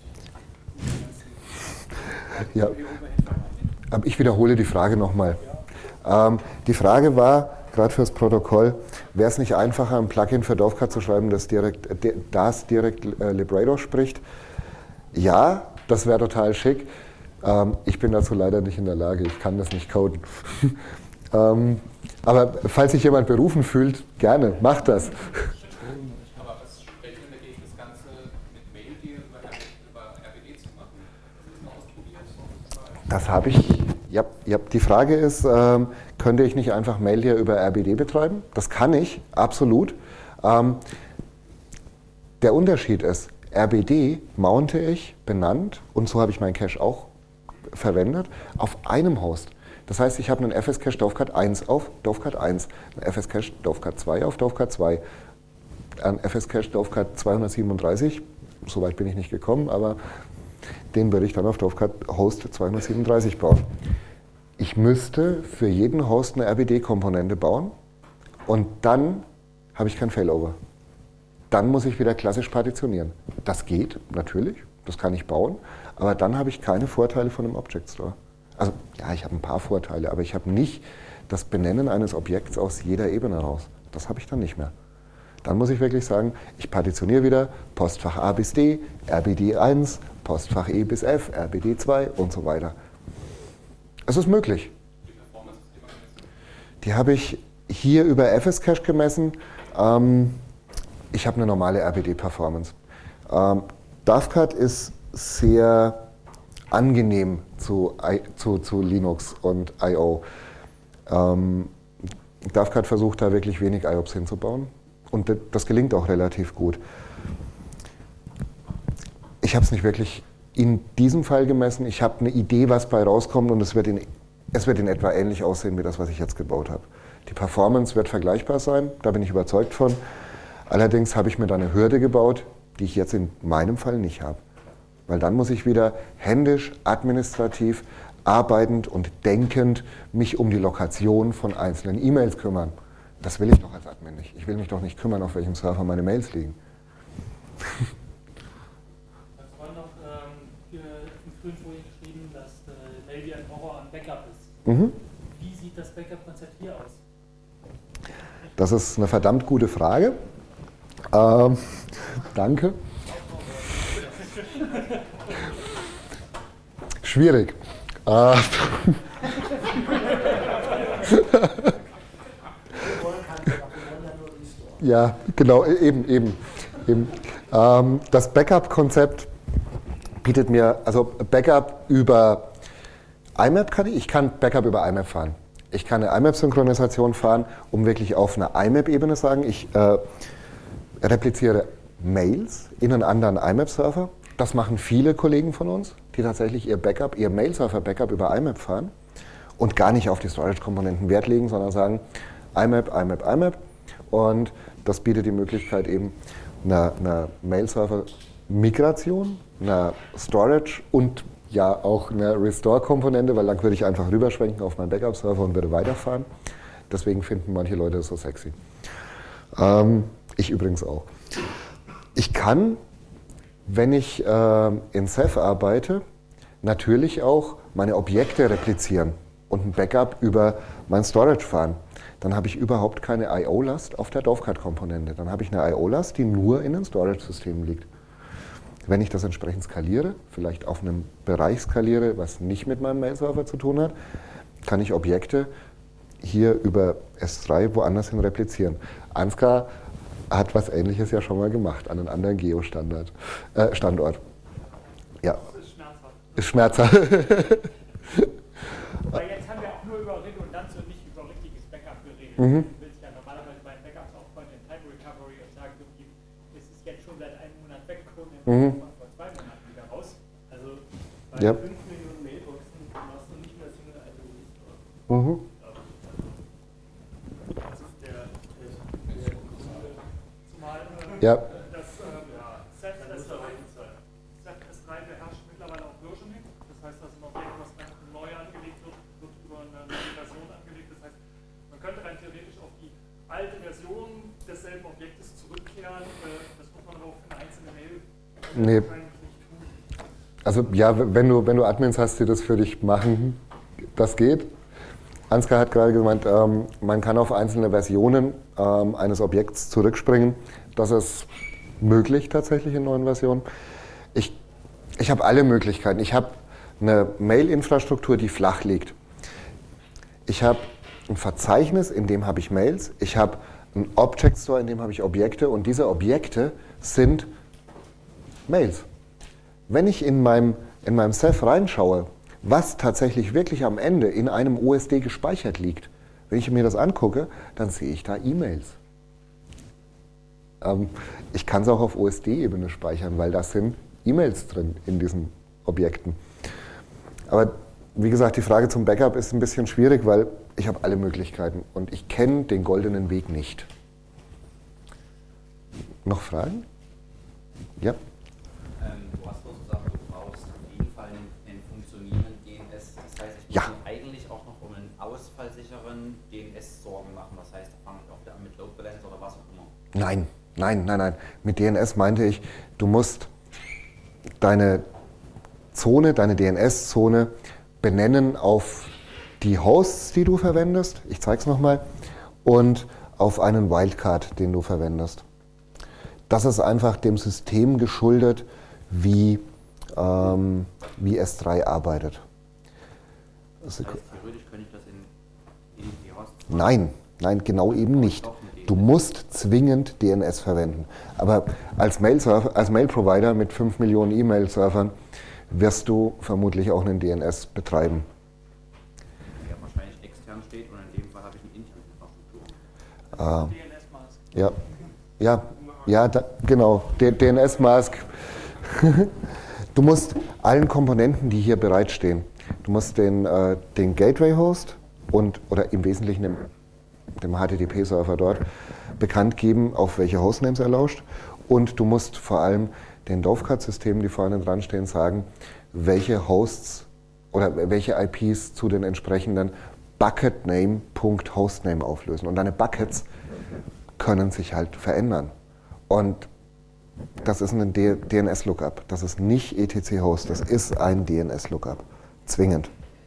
Ja. Aber ich wiederhole die Frage nochmal. Ähm, die Frage war, gerade fürs Protokoll, wäre es nicht einfacher, ein Plugin für DAFCAT zu schreiben, das direkt, das direkt äh, Librado spricht? Ja, das wäre total schick. Ähm, ich bin dazu leider nicht in der Lage, ich kann das nicht coden. ähm, aber falls sich jemand berufen fühlt, gerne, macht das. Aber was spricht denn dagegen, das Ganze mit Maildir über, über R B D zu machen? Hast du das mal ausprobiert? Das habe ich. Ja, ja, die Frage ist, ähm, könnte ich nicht einfach Maildir über R B D betreiben? Das kann ich, absolut. Ähm, der Unterschied ist, R B D mounte ich, benannt, und so habe ich meinen Cache auch verwendet, auf einem Host. Das heißt, ich habe einen F S Cache DAFCAT eins auf DAFCAT eins, einen F S Cache DAFCAT zwei auf DAFCAT zwei, einen F S Cache DAFCAT zweihundertsiebenunddreißig, soweit bin ich nicht gekommen, aber den würde ich dann auf DAFCAT Host zweihundertsiebenunddreißig bauen. Ich müsste für jeden Host eine R B D-Komponente bauen und dann habe ich kein Failover. Dann muss ich wieder klassisch partitionieren. Das geht, natürlich, das kann ich bauen, aber dann habe ich keine Vorteile von einem Object Store. Also ja, ich habe ein paar Vorteile, aber ich habe nicht das Benennen eines Objekts aus jeder Ebene raus. Das habe ich dann nicht mehr. Dann muss ich wirklich sagen, ich partitioniere wieder Postfach A bis D, R B D eins, Postfach E bis F, R B D zwei und so weiter. Es ist möglich. Die habe ich hier über F S Cache gemessen. Ähm, ich habe eine normale R B D-Performance. Ähm, DAFCAT ist sehr angenehm zu, zu, zu Linux und I O. Ähm, DAFCAT versucht da wirklich wenig I O Ps hinzubauen. Und das gelingt auch relativ gut. Ich habe es nicht wirklich in diesem Fall gemessen. Ich habe eine Idee, was bei rauskommt, und es wird, in, es wird in etwa ähnlich aussehen wie das, was ich jetzt gebaut habe. Die Performance wird vergleichbar sein, da bin ich überzeugt von. Allerdings habe ich mir da eine Hürde gebaut, die ich jetzt in meinem Fall nicht habe. Weil dann muss ich wieder händisch, administrativ, arbeitend und denkend mich um die Lokation von einzelnen E-Mails kümmern. Das will ich doch als Admin nicht. Ich will mich doch nicht kümmern, auf welchem Server meine Mails liegen. Du hast noch ähm, für in frühen Folien geschrieben, dass äh, Maildir ein Horror an Backup ist. Mhm. Wie sieht das Backup-Konzept hier aus? Das ist eine verdammt gute Frage. Ähm, danke. Schwierig. Äh, ja, genau, eben, eben. eben. Ähm, das Backup-Konzept bietet mir, also Backup über I M A P kann ich, ich kann Backup über I M A P fahren. Ich kann eine I M A P-Synchronisation fahren, um wirklich auf einer I M A P-Ebene zu sagen, ich äh, repliziere Mails in einen anderen I M A P-Server. Das machen viele Kollegen von uns, die tatsächlich ihr Backup, ihr Mail-Server-Backup über I M A P fahren und gar nicht auf die Storage-Komponenten Wert legen, sondern sagen I M A P, I M A P, I M A P. Und das bietet die Möglichkeit eben einer, einer Mail-Server-Migration, einer Storage und ja auch eine Restore-Komponente, weil dann würde ich einfach rüberschwenken auf meinen Backup-Server und würde weiterfahren. Deswegen finden manche Leute das so sexy. Ähm, ich übrigens auch. Ich kann, wenn ich äh, in Ceph arbeite, natürlich auch meine Objekte replizieren und ein Backup über mein Storage fahren. Dann habe ich überhaupt keine I O-Last auf der Dovecard-Komponente. Dann habe ich eine I O-Last, die nur in den Storage-Systemen liegt. Wenn ich das entsprechend skaliere, vielleicht auf einem Bereich skaliere, was nicht mit meinem Mail-Server zu tun hat, kann ich Objekte hier über S drei woanders hin replizieren. Ansgar hat was Ähnliches ja schon mal gemacht, an einem anderen Geo-Standort. Äh, Standort. Ja. Das ist schmerzhaft. Ist schmerzhaft. Weil jetzt haben wir auch nur über Redundanz und nicht über richtiges Backup geredet. Mhm. Du willst ja normalerweise bei Backups aufbauen in Time Recovery und sagen, du, es ist jetzt schon seit einem Monat weg, kommt Mhm. vor zwei Monaten wieder raus. Also bei Ja. fünf Millionen Mailboxen machst du nicht mehr Single I O Restore. Mhm. Das ist der, der, der zumal äh, Ja. das äh, ja, Ceph S drei Ceph S drei beherrscht mittlerweile auch Versioning. Das heißt, dass ein Objekt, was einfach neu angelegt wird, wird über eine neue Version angelegt. Das heißt, man könnte rein theoretisch auf die alte Version desselben Objektes zurückkehren. Äh, Das muss man aber auch für eine einzelne Mail Nee. wahrscheinlich nicht tun. Also ja, wenn du, wenn du Admins hast, die das für dich machen, das geht. Ansgar hat gerade gemeint, ähm, man kann auf einzelne Versionen ähm, eines Objekts zurückspringen. Das ist möglich tatsächlich in neuen Versionen. Ich, ich habe alle Möglichkeiten. Ich habe eine Mail-Infrastruktur, die flach liegt. Ich habe ein Verzeichnis, in dem habe ich Mails. Ich habe einen Object Store, in dem habe ich Objekte. Und diese Objekte sind Mails. Wenn ich in meinem, in meinem Ceph reinschaue, was tatsächlich wirklich am Ende in einem O S D gespeichert liegt, wenn ich mir das angucke, dann sehe ich da E-Mails. Ähm, ich kann es auch auf O S D-Ebene speichern, weil da sind E-Mails drin in diesen Objekten. Aber wie gesagt, die Frage zum Backup ist ein bisschen schwierig, weil ich habe alle Möglichkeiten und ich kenne den goldenen Weg nicht. Noch Fragen? Ja. Ähm, du hast sozusagen, du brauchst auf jeden Fall einen, einen funktionierenden D N S. Das heißt, ich muss Ja. mir eigentlich auch noch um einen ausfallsicheren D N S Sorgen machen. Das heißt, da fange ich auch wieder an mit Load Balancer oder was auch immer. Nein, nein, nein, nein. Mit D N S meinte ich, du musst deine Zone, deine D N S-Zone benennen auf die Hosts, die du verwendest. Ich zeige es nochmal. Und auf einen Wildcard, den du verwendest. Das ist einfach dem System geschuldet, wie, ähm, wie S drei arbeitet. Das heißt, theoretisch könnte ich das in, in die Hosts. Nein, nein, genau eben nicht. Du musst zwingend D N S verwenden. Aber als Mail-Server, als Mail-Provider mit fünf Millionen E-Mail-Servern wirst du vermutlich auch einen D N S betreiben. Der wahrscheinlich extern steht und in dem Fall habe ich eine interne Infrastruktur. Ah, D N S-Mask. ja, ja, ja, da, genau, D N S-Mask. Du musst allen Komponenten, die hier bereitstehen, du musst den, äh, den Gateway-Host und, oder im Wesentlichen dem, dem H T T P-Server dort, bekannt geben, auf welche Hostnames er lauscht. Und du musst vor allem den Dovecard-Systemen, die vorne dran stehen, sagen, welche Hosts oder welche I Ps zu den entsprechenden Bucketname.hostname auflösen. Und deine Buckets können sich halt verändern. Und das ist ein D N S-Lookup. Das ist nicht E T C-Host, das ist ein D N S-Lookup. Zwingend.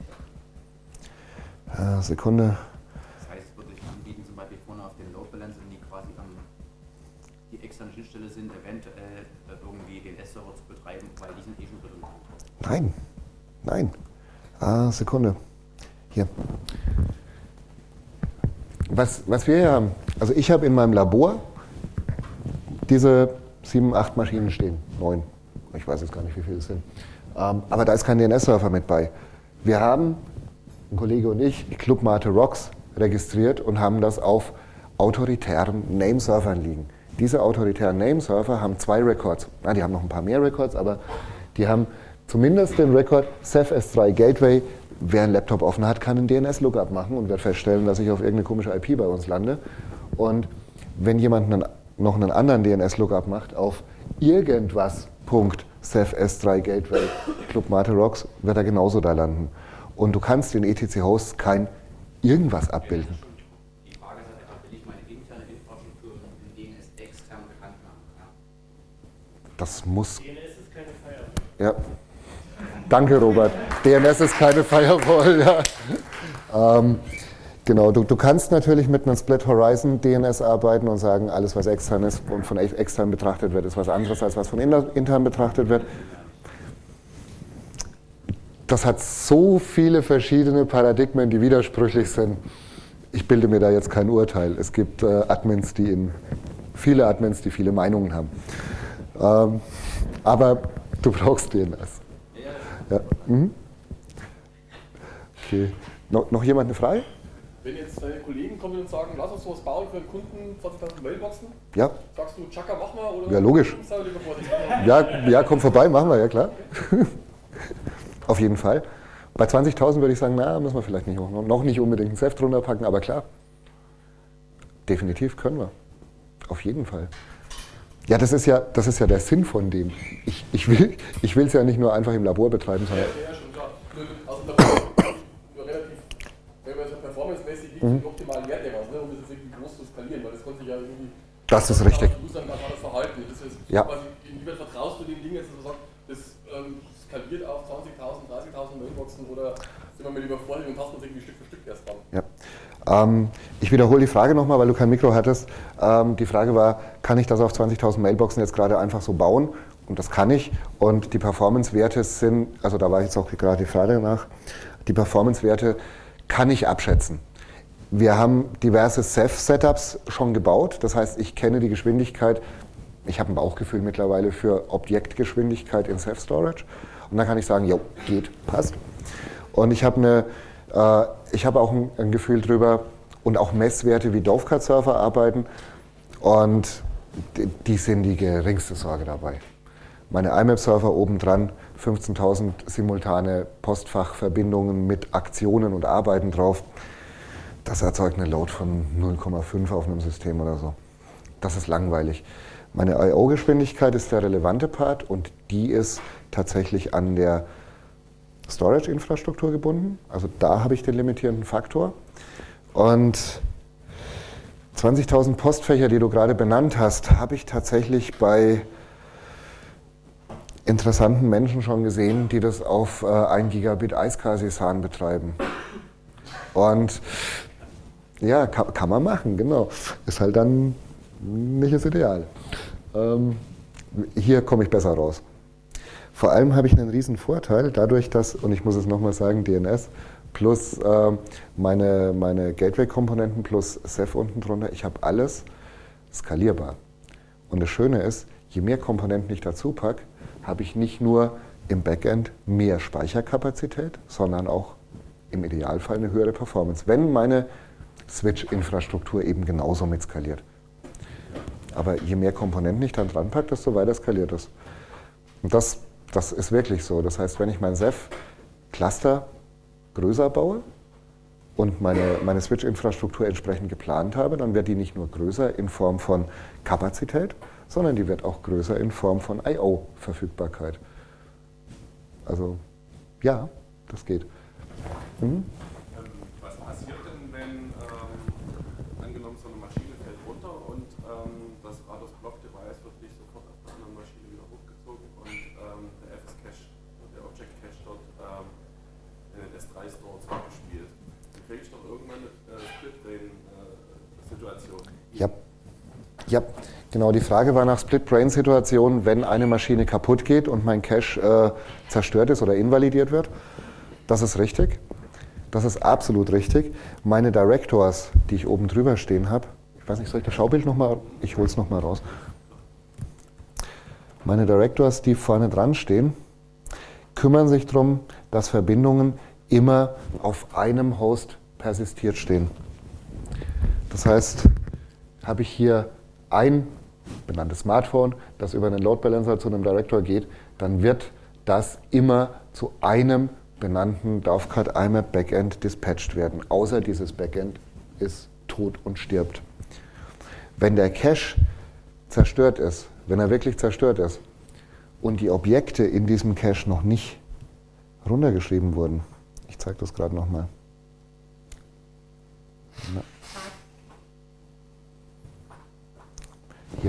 Äh, Sekunde. Das heißt, wirklich anbieten, zum Beispiel vorne auf den Load Balancer, die quasi am die externe Schnittstelle sind, eventuell irgendwie D N S-Server zu betreiben, weil die sind eh schon drin. Nein, nein. Ah, Sekunde. Hier. Was, was wir hier haben, also ich habe in meinem Labor diese sieben, acht Maschinen stehen, neun. Ich weiß jetzt gar nicht, wie viele es sind. Ähm, aber da ist kein D N S-Server mit bei. Wir haben ein Kollege und ich, Club Mate Rocks registriert und haben das auf autoritären Namesurfern liegen. Diese autoritären Namesurfer haben zwei Records. Na, die haben noch ein paar mehr Records, aber die haben zumindest den Rekord Ceph S drei Gateway. Wer einen Laptop offen hat, kann einen D N S-Lookup machen und wird feststellen, dass ich auf irgendeine komische I P bei uns lande. Und wenn jemand einen, noch einen anderen D N S-Lookup macht auf irgendwas Punkt Ceph S drei Gateway Club Mate Rocks, wird er genauso da landen. Und du kannst in E T C-Hosts kein irgendwas abbilden. Die Frage ist halt einfach, will ich meine interne Infrastruktur mit dem D N S extern bekannt machen? Ja. Das muss. D N S ist keine Firewall. Ja. Danke, Robert. D N S ist keine Firewall. Ja. Ähm, genau, du, du kannst natürlich mit einem Split Horizon D N S arbeiten und sagen, alles, was extern ist und von extern betrachtet wird, ist was anderes, als was von intern betrachtet wird. Das hat so viele verschiedene Paradigmen, die widersprüchlich sind. Ich bilde mir da jetzt kein Urteil. Es gibt äh, Admins, die in, viele Admins, die viele Meinungen haben. Ähm, aber du brauchst D N S. Ja. Mhm. Okay. No, noch jemand eine Frage? Wenn jetzt deine Kollegen kommen und sagen, lass uns sowas bauen für den Kunden, zwanzigtausend Mailboxen, Ja. sagst du, Chaka, mach mal? Oder Ja, logisch. Sei lieber vorsichtig? Ja, ja, komm vorbei, machen wir, ja klar. Auf jeden Fall. Bei zwanzigtausend würde ich sagen, na, müssen wir vielleicht nicht, noch nicht unbedingt einen Ceph drunter packen, aber klar. Definitiv können wir. Auf jeden Fall. Ja, das ist ja, das ist ja der Sinn von dem. Ich, ich will ich es ja nicht nur einfach im Labor betreiben, sondern. Ja, ja, schon klar. Nur, also da nur relativ, wenn man so performancemäßig liegt, mhm. die optimalen Werte was, ne, um das jetzt irgendwie groß zu skalieren, weil das konnte sich ja irgendwie. Das ist richtig. Usern einfach das Verhalten. Das ist ja. quasi, inwieweit vertraust du dem Ding jetzt, dass du sagst, das ähm, skaliert auf zwanzigtausend, dreißigtausend Mailboxen oder sind wir mit Überforderung und tasten uns irgendwie Stück für Stück erst dran? Ja. Ähm, ich wiederhole die Frage nochmal, weil du kein Mikro hattest. Ähm, die Frage war, kann ich das auf zwanzigtausend Mailboxen jetzt gerade einfach so bauen? Und das kann ich. Und die Performance-Werte sind, also da war jetzt auch gerade die Frage nach, die Performance-Werte kann ich abschätzen. Wir haben diverse Ceph-Setups schon gebaut. Das heißt, ich kenne die Geschwindigkeit. Ich habe ein Bauchgefühl mittlerweile für Objektgeschwindigkeit in Ceph Storage. Und dann kann ich sagen, jo, geht, passt. Und ich habe eine Ich habe auch ein, ein Gefühl drüber und auch Messwerte wie Dovecat-Surfer arbeiten und die, die sind die geringste Sorge dabei. Meine I M A P-Surfer obendran, fünfzehntausend simultane Postfachverbindungen mit Aktionen und Arbeiten drauf, das erzeugt eine Load von null Komma fünf auf einem System oder so. Das ist langweilig. Meine I O-Geschwindigkeit ist der relevante Part und die ist tatsächlich an der Storage-Infrastruktur gebunden, also da habe ich den limitierenden Faktor. Und zwanzigtausend Postfächer, die du gerade benannt hast, habe ich tatsächlich bei interessanten Menschen schon gesehen, die das auf äh, ein Gigabit I S C S A-Sesan betreiben. Und ja, kann, kann man machen, genau. Ist halt dann nicht das Ideal. Ähm, hier komme ich besser raus. Vor allem habe ich einen riesen Vorteil, dadurch, dass, und ich muss es nochmal sagen, D N S plus äh, meine, meine Gateway-Komponenten plus Ceph unten drunter, ich habe alles skalierbar. Und das Schöne ist, je mehr Komponenten ich dazu packe, habe ich nicht nur im Backend mehr Speicherkapazität, sondern auch im Idealfall eine höhere Performance, wenn meine Switch-Infrastruktur eben genauso mit skaliert. Aber je mehr Komponenten ich dann dran packe, desto weiter skaliert es. Und das Das ist wirklich so. Das heißt, wenn ich mein Ceph-Cluster größer baue und meine, meine Switch-Infrastruktur entsprechend geplant habe, dann wird die nicht nur größer in Form von Kapazität, sondern die wird auch größer in Form von I O-Verfügbarkeit. Also ja, das geht. Mhm. Was passiert denn, wenn, ähm, angenommen, so eine Maschine fällt runter und ähm, das Rados Block-Device wird nicht sofort auf der anderen Maschine wieder hochgezogen und ähm, der F S Cache, der Object Cache dort ähm, in den S drei Store zurückgespielt. Dann kriege ich doch irgendwann eine äh, Split-Brain-Situation. Ja. Ja, genau. Die Frage war nach Split-Brain-Situationen, wenn eine Maschine kaputt geht und mein Cache äh, zerstört ist oder invalidiert wird. Das ist richtig. Das ist absolut richtig. Meine Directors, die ich oben drüber stehen habe, ich weiß nicht, soll ich das Schaubild nochmal, ich hole es nochmal raus. Meine Directors, die vorne dran stehen, kümmern sich darum, dass Verbindungen immer auf einem Host persistiert stehen. Das heißt, habe ich hier ein benanntes Smartphone, das über einen Load Balancer zu einem Director geht, dann wird das immer zu einem benannten Dovecot I M A P Backend dispatcht werden, außer dieses Backend ist tot und stirbt. Wenn der Cache zerstört ist, wenn er wirklich zerstört ist und die Objekte in diesem Cache noch nicht runtergeschrieben wurden, ich zeige das gerade nochmal. Hier.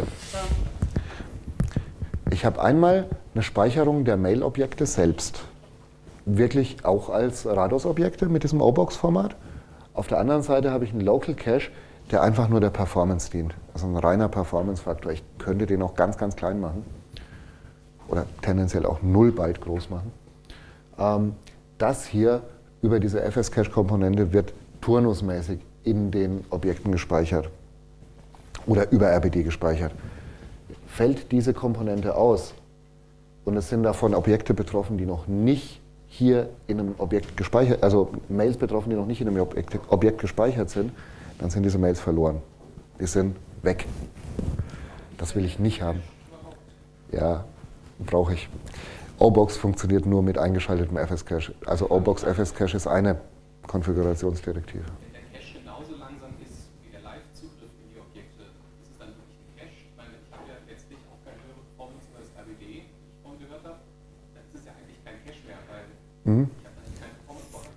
Ich habe einmal eine Speicherung der Mail-Objekte selbst, wirklich auch als Rados-Objekte mit diesem O box-Format. Auf der anderen Seite habe ich einen Local Cache, der einfach nur der Performance dient. Also ein reiner Performance-Faktor. Ich könnte den auch ganz, ganz klein machen oder tendenziell auch null Byte groß machen. Ähm, das hier über diese F S Cache-Komponente wird turnusmäßig in den Objekten gespeichert oder über R B D gespeichert. Fällt diese Komponente aus und es sind davon Objekte betroffen, die noch nicht hier in einem Objekt gespeichert, also Mails betroffen, die noch nicht in einem Objekt, Objekt gespeichert sind, dann sind diese Mails verloren. Die sind weg. Das will ich nicht haben. Ja, brauche ich. O box funktioniert nur mit eingeschaltetem F S Cache. Also O box F S Cache ist eine Konfigurationsdirektive. Wenn der Cache genauso langsam ist wie der Live-Zugriff in die Objekte, ist es dann wirklich ein Cache? Ich meine, ich habe ja letztlich auch keine höhere Performance über das R B D, wie ich vorhin gehört habe. Dann ist es ja eigentlich kein Cache mehr, weil Mhm. ich habe dann keine Performance vorhanden.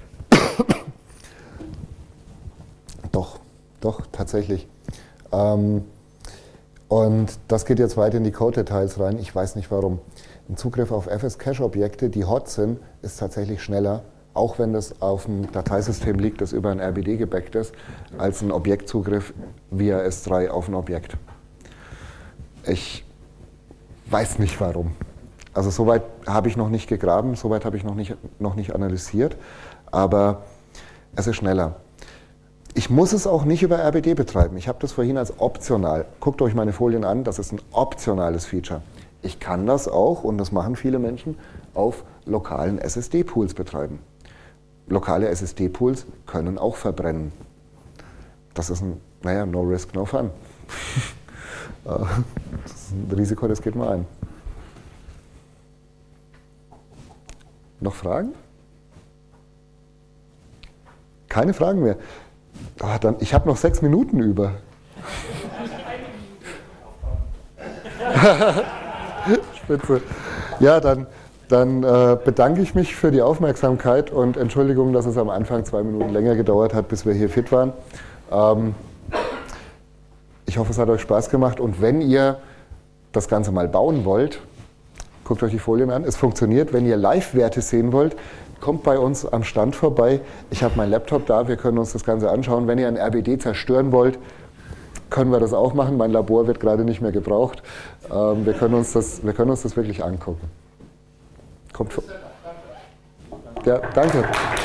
Doch, doch, tatsächlich. Ähm, und das geht jetzt weiter in die Code-Details rein. Ich weiß nicht warum. Ein Zugriff auf F S Cache-Objekte, die hot sind, ist tatsächlich schneller, auch wenn das auf dem Dateisystem liegt, das über ein R B D gebackt ist, als ein Objektzugriff via S drei auf ein Objekt. Ich weiß nicht warum. Also soweit habe ich noch nicht gegraben, soweit habe ich noch nicht, noch nicht analysiert, aber es ist schneller. Ich muss es auch nicht über R B D betreiben. Ich habe das vorhin als optional. Guckt euch meine Folien an, das ist ein optionales Feature. Ich kann das auch, und das machen viele Menschen, auf lokalen S S D-Pools betreiben. Lokale S S D-Pools können auch verbrennen. Das ist ein, naja, no risk, no fun. Das ist ein Risiko, das geht mal ein. Noch Fragen? Keine Fragen mehr. Ah, dann, ich habe noch sechs Minuten über. Spitze. Ja, dann, dann äh, bedanke ich mich für die Aufmerksamkeit und Entschuldigung, dass es am Anfang zwei Minuten länger gedauert hat, bis wir hier fit waren. Ähm, ich hoffe, es hat euch Spaß gemacht und wenn ihr das Ganze mal bauen wollt, guckt euch die Folien an. Es funktioniert. Wenn ihr Live-Werte sehen wollt, kommt bei uns am Stand vorbei. Ich habe meinen Laptop da, wir können uns das Ganze anschauen. Wenn ihr ein R B D zerstören wollt, können wir das auch machen. Mein Labor wird gerade nicht mehr gebraucht. Ähm, wir, können uns das, wir können uns das wirklich angucken. Kommt vor. Ja, danke.